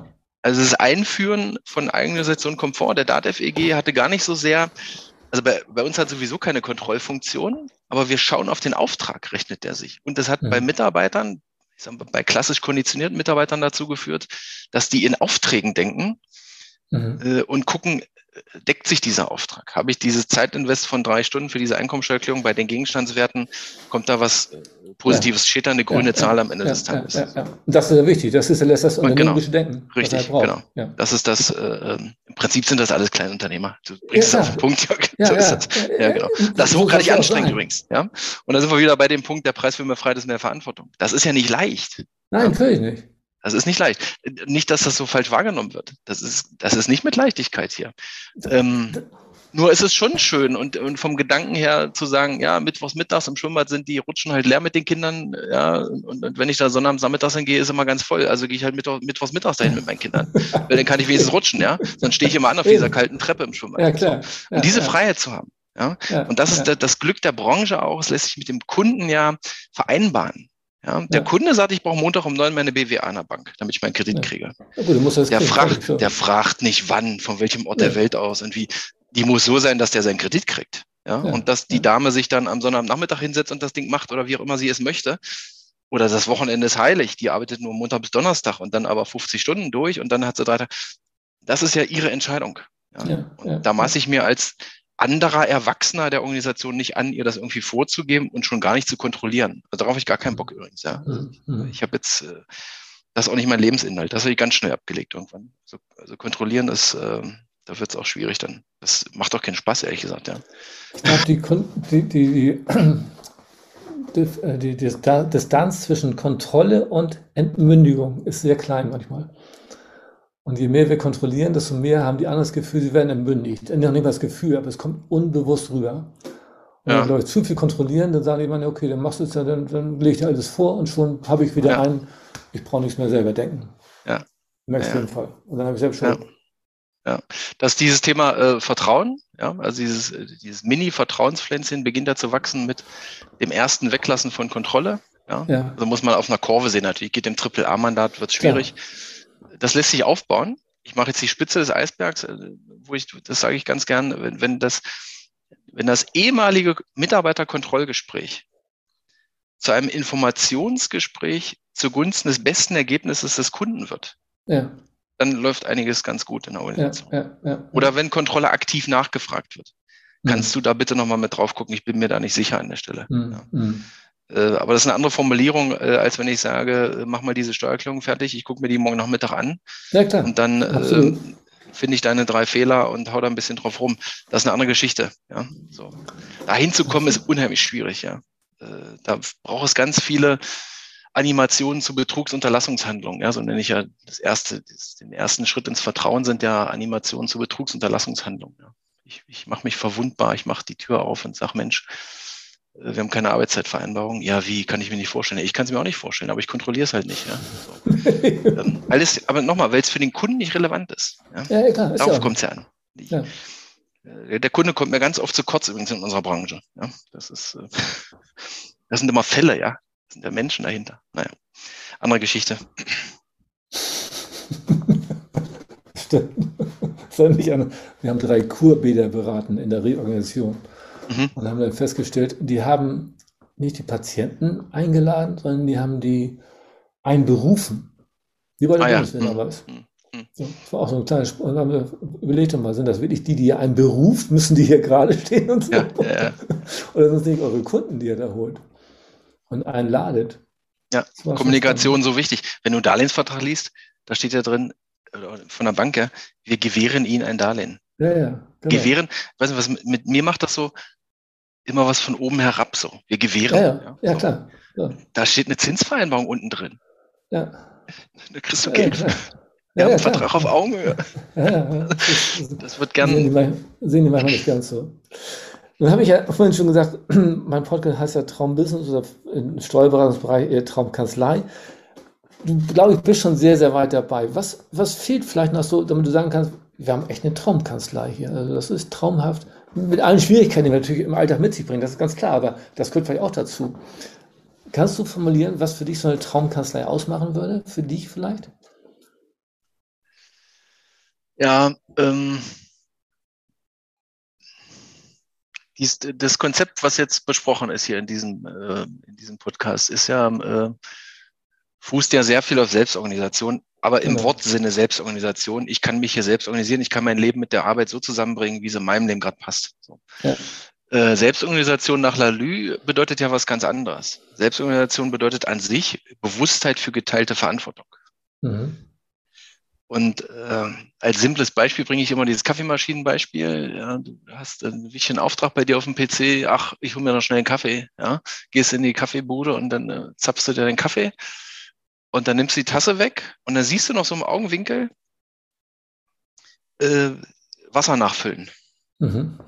Also das Einführen von Eigenorganisation Komfort, der DATEV EG hatte gar nicht so sehr, also bei uns hat sowieso keine Kontrollfunktion, aber wir schauen auf den Auftrag, rechnet der sich. Und das hat bei Mitarbeitern, ich sag mal, bei klassisch konditionierten Mitarbeitern dazu geführt, dass die in Aufträgen denken und gucken, deckt sich dieser Auftrag? Habe ich dieses Zeitinvest von 3 Stunden für diese Einkommensteuererklärung bei den Gegenstandswerten? Kommt da was Positives? Steht da eine grüne Zahl am Ende des Tages? Das ist ja wichtig. Das lässt das unternehmerische Denken. Richtig, genau. Ja. Das ist das, im Prinzip sind das alles Kleinunternehmer. Du bringst es auf den Punkt, Jörg. So ist das. Ja, genau. Das ist hochgradig anstrengend übrigens. Ja? Und da sind wir wieder bei dem Punkt, der Preis für mehr Freiheit ist mehr Verantwortung. Das ist ja nicht leicht. Nein, natürlich nicht. Das ist nicht leicht. Nicht, dass das so falsch wahrgenommen wird. Das ist nicht mit Leichtigkeit hier. Nur ist es schon schön und vom Gedanken her zu sagen, ja, mittags im Schwimmbad sind die Rutschen halt leer mit den Kindern, ja, und wenn ich da sonnabends nachmittags hingehe, ist immer ganz voll. Also gehe ich halt mittwochs mittags dahin mit meinen Kindern. Weil dann kann ich wenigstens rutschen, ja. Dann stehe ich immer an auf dieser kalten Treppe im Schwimmbad. Ja, klar. Und diese Freiheit zu haben, ja. Und das ist das Glück der Branche auch. Es lässt sich mit dem Kunden ja vereinbaren. Ja, der Kunde sagt, ich brauche Montag um 9 meine BWA an der Bank, damit ich meinen Kredit kriege. Ja, gut, der fragt nicht wann, von welchem Ort der Welt aus und wie. Die muss so sein, dass der seinen Kredit kriegt. Ja? Und dass die Dame sich dann am Sonnabendnachmittag hinsetzt und das Ding macht oder wie auch immer sie es möchte. Oder das Wochenende ist heilig. Die arbeitet nur Montag bis Donnerstag und dann aber 50 Stunden durch und dann hat sie 3 Tage. Das ist ja ihre Entscheidung. Ja? Da maße ich mir als anderer Erwachsener der Organisation nicht an, ihr das irgendwie vorzugeben und schon gar nicht zu kontrollieren. Also darauf habe ich gar keinen Bock übrigens. Ja. Ich habe jetzt, das ist auch nicht mein Lebensinhalt. Das habe ich ganz schnell abgelegt irgendwann. Also kontrollieren ist, da wird es auch schwierig dann. Das macht doch keinen Spaß, ehrlich gesagt. Ja. Ich glaube, die Distanz zwischen Kontrolle und Entmündigung ist sehr klein manchmal. Und je mehr wir kontrollieren, desto mehr haben die anderen das Gefühl, sie werden entmündigt. Nicht mal das Gefühl, aber es kommt unbewusst rüber. Und wenn Leute zu viel kontrollieren, dann sagen die immer, okay, dann machst du es ja, dann lege ich dir alles vor und schon habe ich wieder ich brauche nichts mehr selber denken. Ja. Im extremen Fall. Und dann habe ich selbst schon. Ja, dass dieses Thema Vertrauen, ja, also dieses Mini-Vertrauenspflänzchen beginnt ja zu wachsen mit dem ersten Weglassen von Kontrolle. Ja. Also muss man auf einer Kurve sehen natürlich. Geht im Triple-A-Mandat, wird es schwierig. Das lässt sich aufbauen. Ich mache jetzt die Spitze des Eisbergs, das sage ich ganz gern, wenn das ehemalige Mitarbeiterkontrollgespräch zu einem Informationsgespräch zugunsten des besten Ergebnisses des Kunden wird. Dann läuft einiges ganz gut in der Organisation. Oder wenn Kontrolle aktiv nachgefragt wird. Kannst du da bitte nochmal mit drauf gucken? Ich bin mir da nicht sicher an der Stelle. Aber das ist eine andere Formulierung, als wenn ich sage, mach mal diese Steuererklärung fertig, ich gucke mir die morgen Nachmittag an. Ja, klar. Und dann finde ich deine 3 Fehler und hau da ein bisschen drauf rum. Das ist eine andere Geschichte. Ja? So. Da hinzukommen ist unheimlich schwierig. Ja? Da braucht es ganz viele Animationen zu Betrugsunterlassungshandlungen. Ja, so nenne ich ja den ersten Schritt ins Vertrauen sind ja Animationen zu Betrugsunterlassungshandlungen. Ja. Ich mache mich verwundbar, ich mache die Tür auf und sage, Mensch, wir haben keine Arbeitszeitvereinbarung. Ja, wie, kann ich mir nicht vorstellen. Ich kann es mir auch nicht vorstellen, aber ich kontrolliere es halt nicht. Ja. So. Alles, aber nochmal, weil es für den Kunden nicht relevant ist. Ja, klar, darauf kommt es ja an. Der Kunde kommt mir ganz oft zu kurz übrigens in unserer Branche. Ja. Das sind immer Fälle, ja. Das sind ja Menschen dahinter. Naja, andere Geschichte. Stimmt. Wir haben 3 Kurbäder beraten in der Reorganisation und haben dann festgestellt, die haben nicht die Patienten eingeladen, sondern die haben die einberufen. Wie bei der Bundeswehr damals. So, das war auch so ein kleines Sprung. Und dann haben wir überlegt, mal, sind das wirklich die ihr einberuft? Müssen die hier gerade stehen und so? Oder sind es nicht eure Kunden, die ihr da holt und einladet? Ja, Kommunikation so wichtig. Wenn du einen Darlehensvertrag liest, da steht ja drin, von der Bank, ja, wir gewähren Ihnen ein Darlehen. Genau. Gewähren, weiß nicht, was mit mir macht das so, immer was von oben herab so. Wir gewähren. Ja, so. Klar. Ja. Da steht eine Zinsvereinbarung unten drin. Ja. Da kriegst du Geld. Wir haben einen Vertrag auf Augenhöhe. Das wird gern. Sehen die manchmal nicht ganz so. Nun habe ich ja vorhin schon gesagt, mein Podcast heißt ja Traumbusiness oder im Steuerberatungsbereich eher Traumkanzlei. Du, glaube ich, bist schon sehr, sehr weit dabei. Was fehlt vielleicht noch so, damit du sagen kannst, wir haben echt eine Traumkanzlei hier. Also das ist traumhaft. Mit allen Schwierigkeiten, die wir natürlich im Alltag mit sich bringen, das ist ganz klar, aber das gehört vielleicht auch dazu. Kannst du formulieren, was für dich so eine Traumkanzlei ausmachen würde? Für dich vielleicht? Ja, das Konzept, was jetzt besprochen ist hier in diesem Podcast, ist ja, fußt ja sehr viel auf Selbstorganisation, aber im Genau. Wortsinne Selbstorganisation. Ich kann mich hier selbst organisieren, ich kann mein Leben mit der Arbeit so zusammenbringen, wie es in meinem Leben gerade passt. So. Ja. Selbstorganisation nach Lalue bedeutet ja was ganz anderes. Selbstorganisation bedeutet an sich Bewusstheit für geteilte Verantwortung. Mhm. Und als simples Beispiel bringe ich immer dieses Kaffeemaschinenbeispiel. Ja, du hast einen wichtigen Auftrag bei dir auf dem PC. Ach, ich hole mir noch schnell einen Kaffee. Ja, gehst in die Kaffeebude und dann zapfst du dir den Kaffee und dann nimmst du die Tasse weg und dann siehst du noch so im Augenwinkel Wasser nachfüllen. Mhm.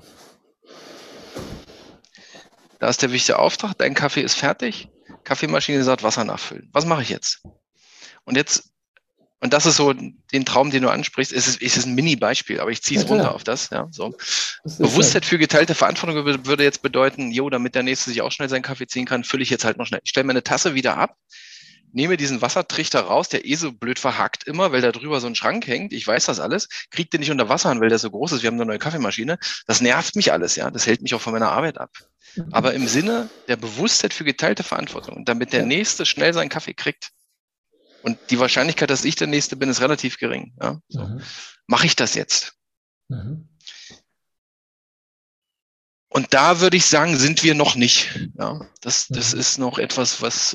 Da ist der wichtige Auftrag. Dein Kaffee ist fertig. Kaffeemaschine sagt Wasser nachfüllen. Was mache ich jetzt? Und das ist so den Traum, den du ansprichst, ist ein Mini-Beispiel, aber ich ziehe es runter auf das. Ja, so. Das ist Bewusstheit schön. für geteilte Verantwortung würde jetzt bedeuten, damit der Nächste sich auch schnell seinen Kaffee ziehen kann, fülle ich jetzt halt noch schnell. Ich stelle meine Tasse wieder ab, nehme diesen Wassertrichter raus, der so blöd verhakt immer, weil da drüber so ein Schrank hängt. Ich weiß das alles, kriegt den nicht unter Wasser an, weil der so groß ist. Wir haben eine neue Kaffeemaschine. Das nervt mich alles, ja. Das hält mich auch von meiner Arbeit ab. Aber im Sinne der Bewusstheit für geteilte Verantwortung, damit der Nächste schnell seinen Kaffee kriegt, und die Wahrscheinlichkeit, dass ich der Nächste bin, ist relativ gering. Ja? So. Mhm. Mache ich das jetzt? Mhm. Und da würde ich sagen, sind wir noch nicht. Ja? Das ist noch etwas, was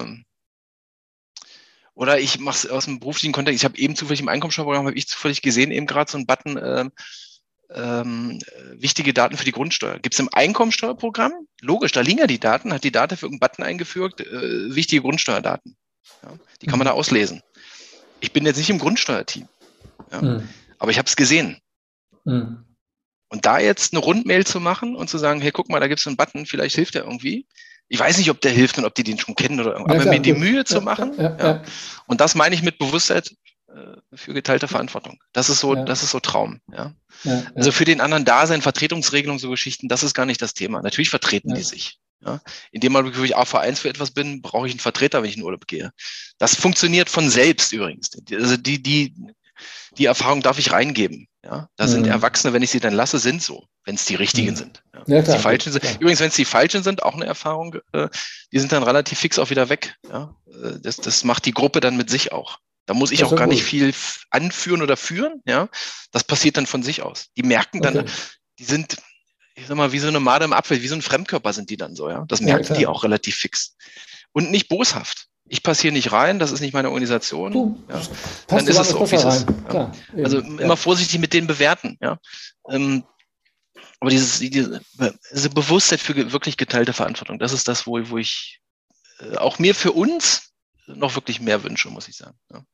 oder ich mache es aus dem beruflichen Kontext. Ich habe eben zufällig im Einkommensteuerprogramm gesehen, eben gerade so einen Button, wichtige Daten für die Grundsteuer. Gibt es im Einkommensteuerprogramm? Logisch, da liegen ja die Daten, hat die Daten für irgendeinen Button eingefügt, wichtige Grundsteuerdaten. Ja? Die kann man da auslesen. Ich bin jetzt nicht im Grundsteuerteam, ja? Aber ich habe es gesehen. Und da jetzt eine Rundmail zu machen und zu sagen, hey, guck mal, da gibt es einen Button, vielleicht hilft der irgendwie. Ich weiß nicht, ob der hilft und ob die den schon kennen oder aber klar, mir die gut. Mühe zu machen. Ja. Und das meine ich mit Bewusstheit für geteilte Verantwortung. Das ist so Traum. Ja. Also für den anderen da sein, Vertretungsregelung, so Geschichten, das ist gar nicht das Thema. Natürlich vertreten die sich. Ja. Indem man wirklich AV1 für etwas bin, brauche ich einen Vertreter, wenn ich in Urlaub gehe. Das funktioniert von selbst übrigens. Also die Erfahrung darf ich reingeben. Ja? Da sind Erwachsene, wenn ich sie dann lasse, sind so, wenn es die richtigen sind. Ja? Ja, klar, die falschen sind. Klar. Übrigens, wenn es die falschen sind, auch eine Erfahrung, die sind dann relativ fix auch wieder weg. Ja? Das macht die Gruppe dann mit sich auch. Da muss ich auch gar nicht viel anführen oder führen. Ja? Das passiert dann von sich aus. Die merken dann, die sind, ich sag mal, wie so eine Made im Apfel, wie so ein Fremdkörper sind die dann so. Ja? Das merken die auch relativ fix. Und nicht boshaft. Ich passe hier nicht rein, das ist nicht meine Organisation. Ja. Dann ist es so, wie es ist. Ja. Also immer vorsichtig mit denen bewerten. Ja. Aber diese Bewusstheit für wirklich geteilte Verantwortung, das ist das, wo ich auch mir für uns noch wirklich mehr wünsche, muss ich sagen. Ja.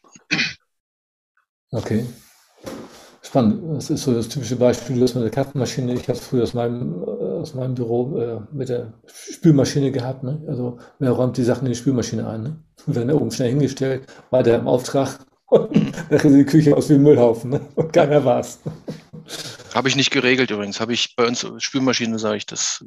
Okay. Spannend. Das ist so das typische Beispiel, das mit der Kaffeemaschine. Ich habe es früher aus meinem Büro mit der Spülmaschine gehabt. Ne? Also wer räumt die Sachen in die Spülmaschine ein? Ne? Und werden da oben schnell hingestellt, weiter im Auftrag. Und nachher sieht die Küche aus wie ein Müllhaufen. Ne? Und keiner war's. Habe ich nicht geregelt übrigens. Habe ich bei uns Spülmaschine, sage ich, das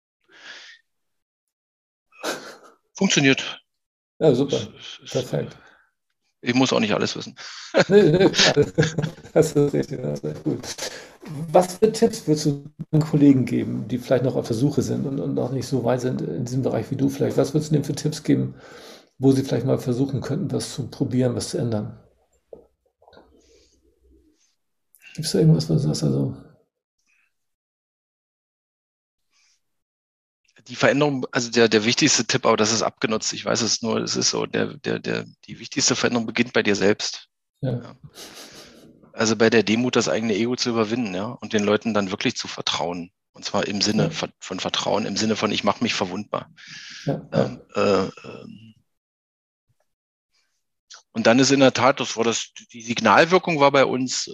funktioniert. Ja, super. Perfekt. Ich muss auch nicht alles wissen. Nee, das ist richtig. Das ist gut. Was für Tipps würdest du den Kollegen geben, die vielleicht noch auf der Suche sind und noch nicht so weit sind in diesem Bereich wie du vielleicht? Was würdest du denen für Tipps geben, wo sie vielleicht mal versuchen könnten, was zu probieren, was zu ändern? Gibt es da irgendwas, was du sagst? Also die Veränderung, also der wichtigste Tipp, aber das ist abgenutzt, ich weiß es nur, es ist so, die wichtigste Veränderung beginnt bei dir selbst. Ja. Also bei der Demut das eigene Ego zu überwinden, ja, und den Leuten dann wirklich zu vertrauen. Und zwar im Sinne von Vertrauen, im Sinne von, ich mache mich verwundbar. Und dann ist in der Tat, die Signalwirkung war bei uns,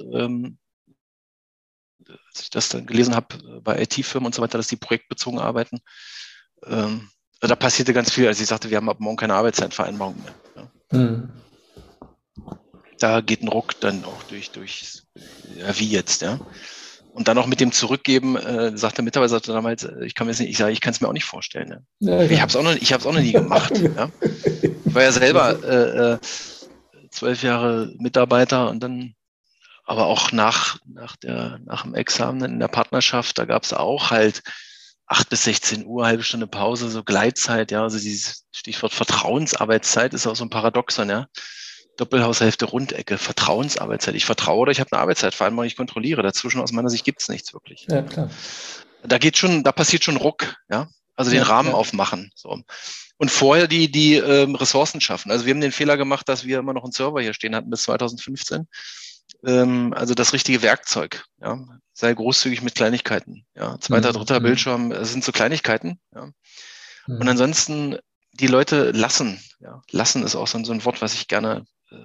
als ich das dann gelesen habe, bei IT-Firmen und so weiter, dass die projektbezogen arbeiten. Da passierte ganz viel, als ich sagte, wir haben ab morgen keine Arbeitszeitvereinbarung mehr. Ja. Da geht ein Ruck dann auch durch ja, wie jetzt, ja. Und dann auch mit dem Zurückgeben, sagt der Mitarbeiter damals, ich kann es mir auch nicht vorstellen. Ja. Ich habe es auch noch nie gemacht. Ja. Ich war ja selber 12 Jahre Mitarbeiter und dann aber auch nach dem Examen in der Partnerschaft, da gab es auch halt 8 bis 16 Uhr, halbe Stunde Pause, so Gleitzeit, ja, also dieses Stichwort Vertrauensarbeitszeit ist auch so ein Paradoxon, ja. Doppelhaushälfte, Rundecke, Vertrauensarbeitszeit. Ich vertraue oder ich habe eine Arbeitszeitvereinbarung, ich kontrolliere. Dazwischen aus meiner Sicht gibt es nichts wirklich. Ja, klar. Da passiert schon Ruck, ja. Also den Rahmen aufmachen. So. Und vorher die Ressourcen schaffen. Also wir haben den Fehler gemacht, dass wir immer noch einen Server hier stehen hatten bis 2015. Also das richtige Werkzeug, ja. Sei großzügig mit Kleinigkeiten, ja. Zweiter, dritter Bildschirm, das sind so Kleinigkeiten, ja. Und ansonsten die Leute lassen, ja. Lassen ist auch so ein Wort, was ich gerne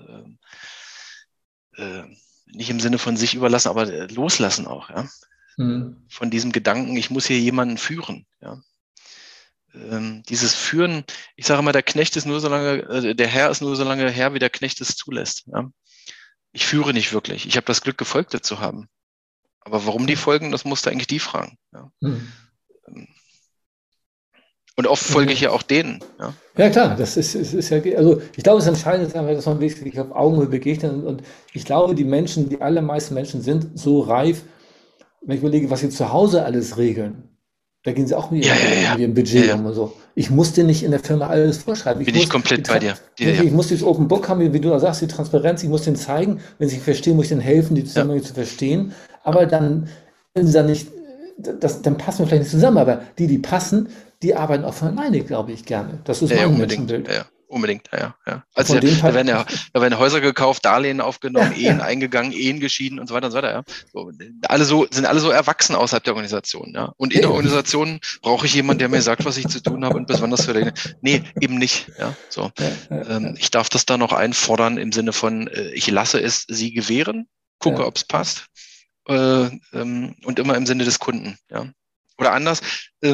nicht im Sinne von sich überlassen, aber loslassen auch, ja. Von diesem Gedanken, ich muss hier jemanden führen, ja. Dieses Führen, ich sage mal, der Knecht ist nur so lange, der Herr ist nur so lange Herr, wie der Knecht es zulässt, ja. Ich führe nicht wirklich. Ich habe das Glück, Gefolgte zu haben. Aber warum die folgen, das musst du eigentlich die fragen. Ja. Und oft folge ich ja auch denen. Ja, ja klar, das ist ja, also ich glaube, es entscheidend ist einfach, dass man wirklich auf Augenhöhe begegnet. Und ich glaube, die allermeisten Menschen sind so reif, wenn ich überlege, was sie zu Hause alles regeln. Da gehen sie auch mit ihrem Budget um und so. Ich muss dir nicht in der Firma alles vorschreiben. Bin ich komplett bei dir. Ich muss dieses Open Book haben, wie du da sagst, die Transparenz. Ich muss denen zeigen, wenn sie verstehen, muss ich denen helfen, die Zusammenhänge zu verstehen. Aber dann, wenn sie dann nicht, dann passen wir vielleicht nicht zusammen. Aber die passen, die arbeiten auch von alleine, glaube ich, gerne. Das ist mein Menschenbild. Unbedingt, ja. Also da werden Häuser gekauft, Darlehen aufgenommen, Ehen eingegangen, Ehen geschieden und so weiter und so weiter, ja. Sind alle so erwachsen außerhalb der Organisation, ja. Und in der Organisation brauche ich jemanden, der mir sagt, was ich zu tun habe und bis wann das für den. Nee, eben nicht, ja. So. Ich darf das da noch einfordern im Sinne von, ich lasse es sie gewähren, gucke, ob es passt. Und immer im Sinne des Kunden, ja. Oder anders,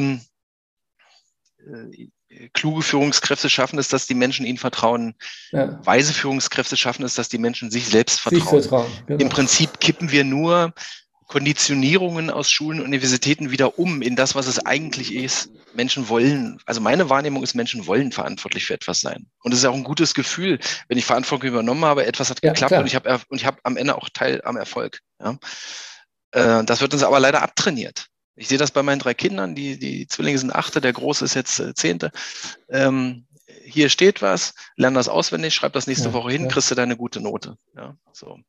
kluge Führungskräfte schaffen es, dass die Menschen ihnen vertrauen. Ja. Weise Führungskräfte schaffen es, dass die Menschen sich selbst vertrauen. Genau. Im Prinzip kippen wir nur Konditionierungen aus Schulen und Universitäten wieder um in das, was es eigentlich ist. Menschen wollen, also meine Wahrnehmung ist, Menschen wollen verantwortlich für etwas sein. Und es ist auch ein gutes Gefühl, wenn ich Verantwortung übernommen habe, etwas hat geklappt und ich hab am Ende auch Teil am Erfolg. Ja. Das wird uns aber leider abtrainiert. Ich sehe das bei meinen 3 Kindern, die Zwillinge sind 8, der Große ist jetzt 10. Hier steht was, lern das auswendig, schreib das nächste Woche hin, kriegst du deine gute Note. Ja, so.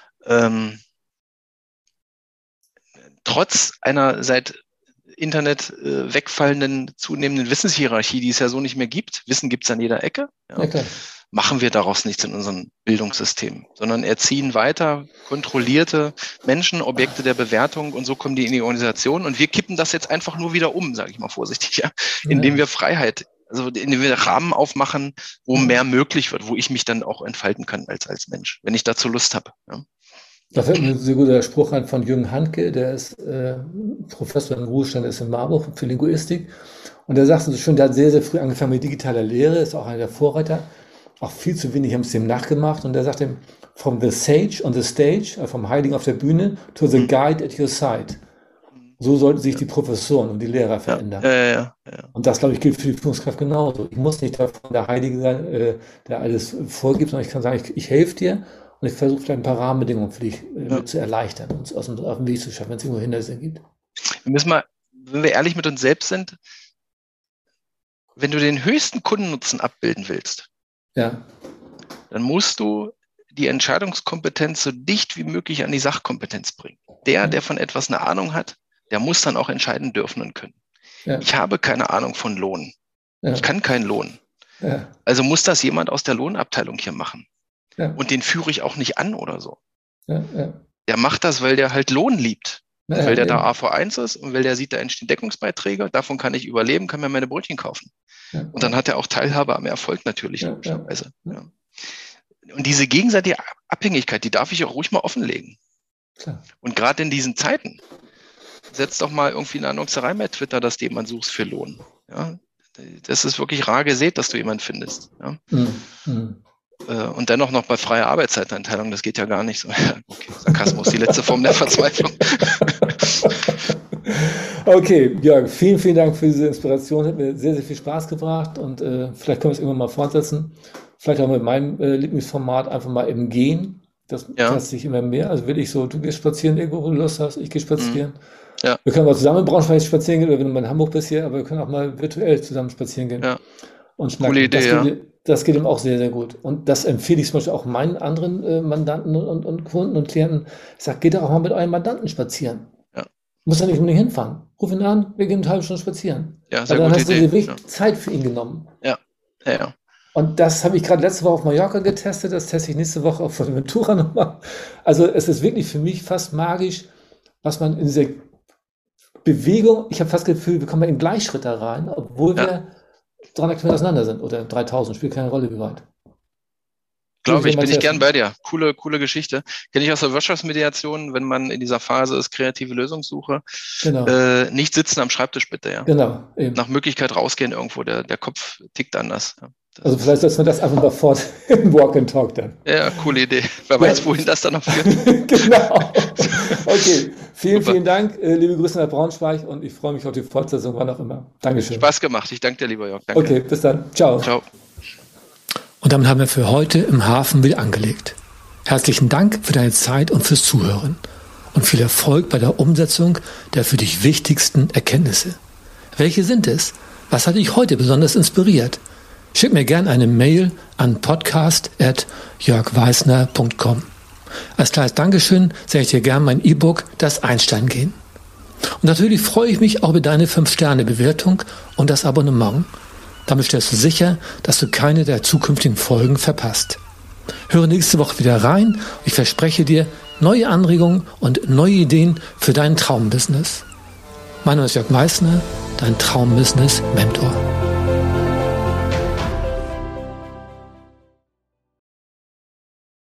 Trotz einer seit Internet wegfallenden, zunehmenden Wissenshierarchie, die es ja so nicht mehr gibt, Wissen gibt es an jeder Ecke, machen wir daraus nichts in unserem Bildungssystem, sondern erziehen weiter kontrollierte Menschen, Objekte der Bewertung und so kommen die in die Organisation und wir kippen das jetzt einfach nur wieder um, sage ich mal vorsichtig, indem wir Freiheit, also indem wir Rahmen aufmachen, wo mehr möglich wird, wo ich mich dann auch entfalten kann als Mensch, wenn ich dazu Lust habe. Ja. Da fällt mir ein sehr guter Spruch ein von Jürgen Handke, der ist Professor im Ruhestand, ist in Marburg für Linguistik und der sagt so schön, der hat sehr, sehr früh angefangen mit digitaler Lehre, ist auch einer der Vorreiter. Auch viel zu wenig haben es dem nachgemacht und der sagt ihm, from the sage on the stage, vom Heiligen auf der Bühne, to the guide at your side. So sollten sich die Professoren und die Lehrer verändern. Ja. Und das, glaube ich, gilt für die Führungskraft genauso. Ich muss nicht davon der Heilige sein, der alles vorgibt, sondern ich kann sagen, ich helfe dir und ich versuche vielleicht ein paar Rahmenbedingungen für dich zu erleichtern und auf den Weg zu schaffen, wenn es irgendwo Hindernisse gibt. Wir müssen mal, wenn wir ehrlich mit uns selbst sind, wenn du den höchsten Kundennutzen abbilden willst, dann musst du die Entscheidungskompetenz so dicht wie möglich an die Sachkompetenz bringen. Der von etwas eine Ahnung hat, der muss dann auch entscheiden dürfen und können. Ja. Ich habe keine Ahnung von Lohn. Ja. Ich kann keinen Lohn. Ja. Also muss das jemand aus der Lohnabteilung hier machen. Ja. Und den führe ich auch nicht an oder so. Ja. Der macht das, weil der halt Lohn liebt. Weil der da AV1 ist und weil der sieht, da entstehen Deckungsbeiträge, davon kann ich überleben, kann mir meine Brötchen kaufen. Ja. Und dann hat er auch Teilhabe am Erfolg natürlich, logischerweise. Ja. Und diese gegenseitige Abhängigkeit, die darf ich auch ruhig mal offenlegen. Klar. Und gerade in diesen Zeiten, setz doch mal irgendwie eine Annonce rein bei Twitter, dass du jemanden suchst für Lohn. Ja? Das ist wirklich rar gesät, dass du jemanden findest. Ja? Und dennoch noch bei freier Arbeitszeiteinteilung, das geht ja gar nicht so. Okay, Sarkasmus, die letzte Form der Verzweiflung. Okay, Jörg, vielen, vielen Dank für diese Inspiration. Hat mir sehr, sehr viel Spaß gebracht und vielleicht können wir es irgendwann mal fortsetzen. Vielleicht auch mit meinem Lieblingsformat einfach mal im Gehen. Das Ja. passt sich immer mehr. Also will ich so, du gehst spazieren irgendwo, wo du Lust hast, ich gehe spazieren. Ja. Wir können auch zusammen in Braunschweig spazieren gehen, oder wenn du mal in Hamburg bist hier, aber wir können auch mal virtuell zusammen spazieren gehen Ja. und schnacken. Coole Idee, Das geht ihm auch sehr, sehr gut. Und das empfehle ich zum Beispiel auch meinen anderen Mandanten und Kunden und Klienten. Ich sage, geht doch auch mal mit euren Mandanten spazieren. Ja. Muss ja nicht unbedingt hinfahren. Ruf ihn an, wir gehen eine halbe Stunde spazieren. Ja, sehr Weil dann gute hast du Idee. dir wirklich Zeit für ihn genommen. Ja. Und das habe ich gerade letzte Woche auf Mallorca getestet, das teste ich nächste Woche auf Fuerteventura nochmal. Also es ist wirklich für mich fast magisch, was man in dieser Bewegung, ich habe fast das Gefühl, wir kommen in Gleichschritt da rein, obwohl wir 300 Kilometer auseinander sind oder 3000, spielt keine Rolle, wie weit. Glaube ich, bin ich gern bei dir. Coole Geschichte. Kenne ich aus der Wirtschaftsmediation, wenn man in dieser Phase ist, kreative Lösungssuche. Genau. Nicht sitzen am Schreibtisch bitte, ja. Genau, eben. Nach Möglichkeit rausgehen irgendwo, der Kopf tickt anders. Ja. Also vielleicht setzt man das einfach mal fort im Walk and Talk dann. Ja, coole Idee. Wer weiß, wohin das dann noch führt. Genau. Okay, vielen Dank. Liebe Grüße nach Braunschweig und ich freue mich auf die Fortsetzung, wann auch immer. Dankeschön. Spaß gemacht. Ich danke dir, lieber Jörg. Danke. Okay, bis dann. Ciao. Ciao. Und damit haben wir für heute im Hafen wieder angelegt. Herzlichen Dank für deine Zeit und fürs Zuhören. Und viel Erfolg bei der Umsetzung der für dich wichtigsten Erkenntnisse. Welche sind es? Was hat dich heute besonders inspiriert? Schick mir gerne eine Mail an podcast@jörgweisner.com. Als kleines Dankeschön sende ich dir gerne mein E-Book Das Einstein-Gehen. Und natürlich freue ich mich auch über deine 5-Sterne-Bewertung und das Abonnement. Damit stellst du sicher, dass du keine der zukünftigen Folgen verpasst. Höre nächste Woche wieder rein. Ich verspreche dir neue Anregungen und neue Ideen für dein Traumbusiness. Mein Name ist Jörg Weisner, dein Traumbusiness-Mentor.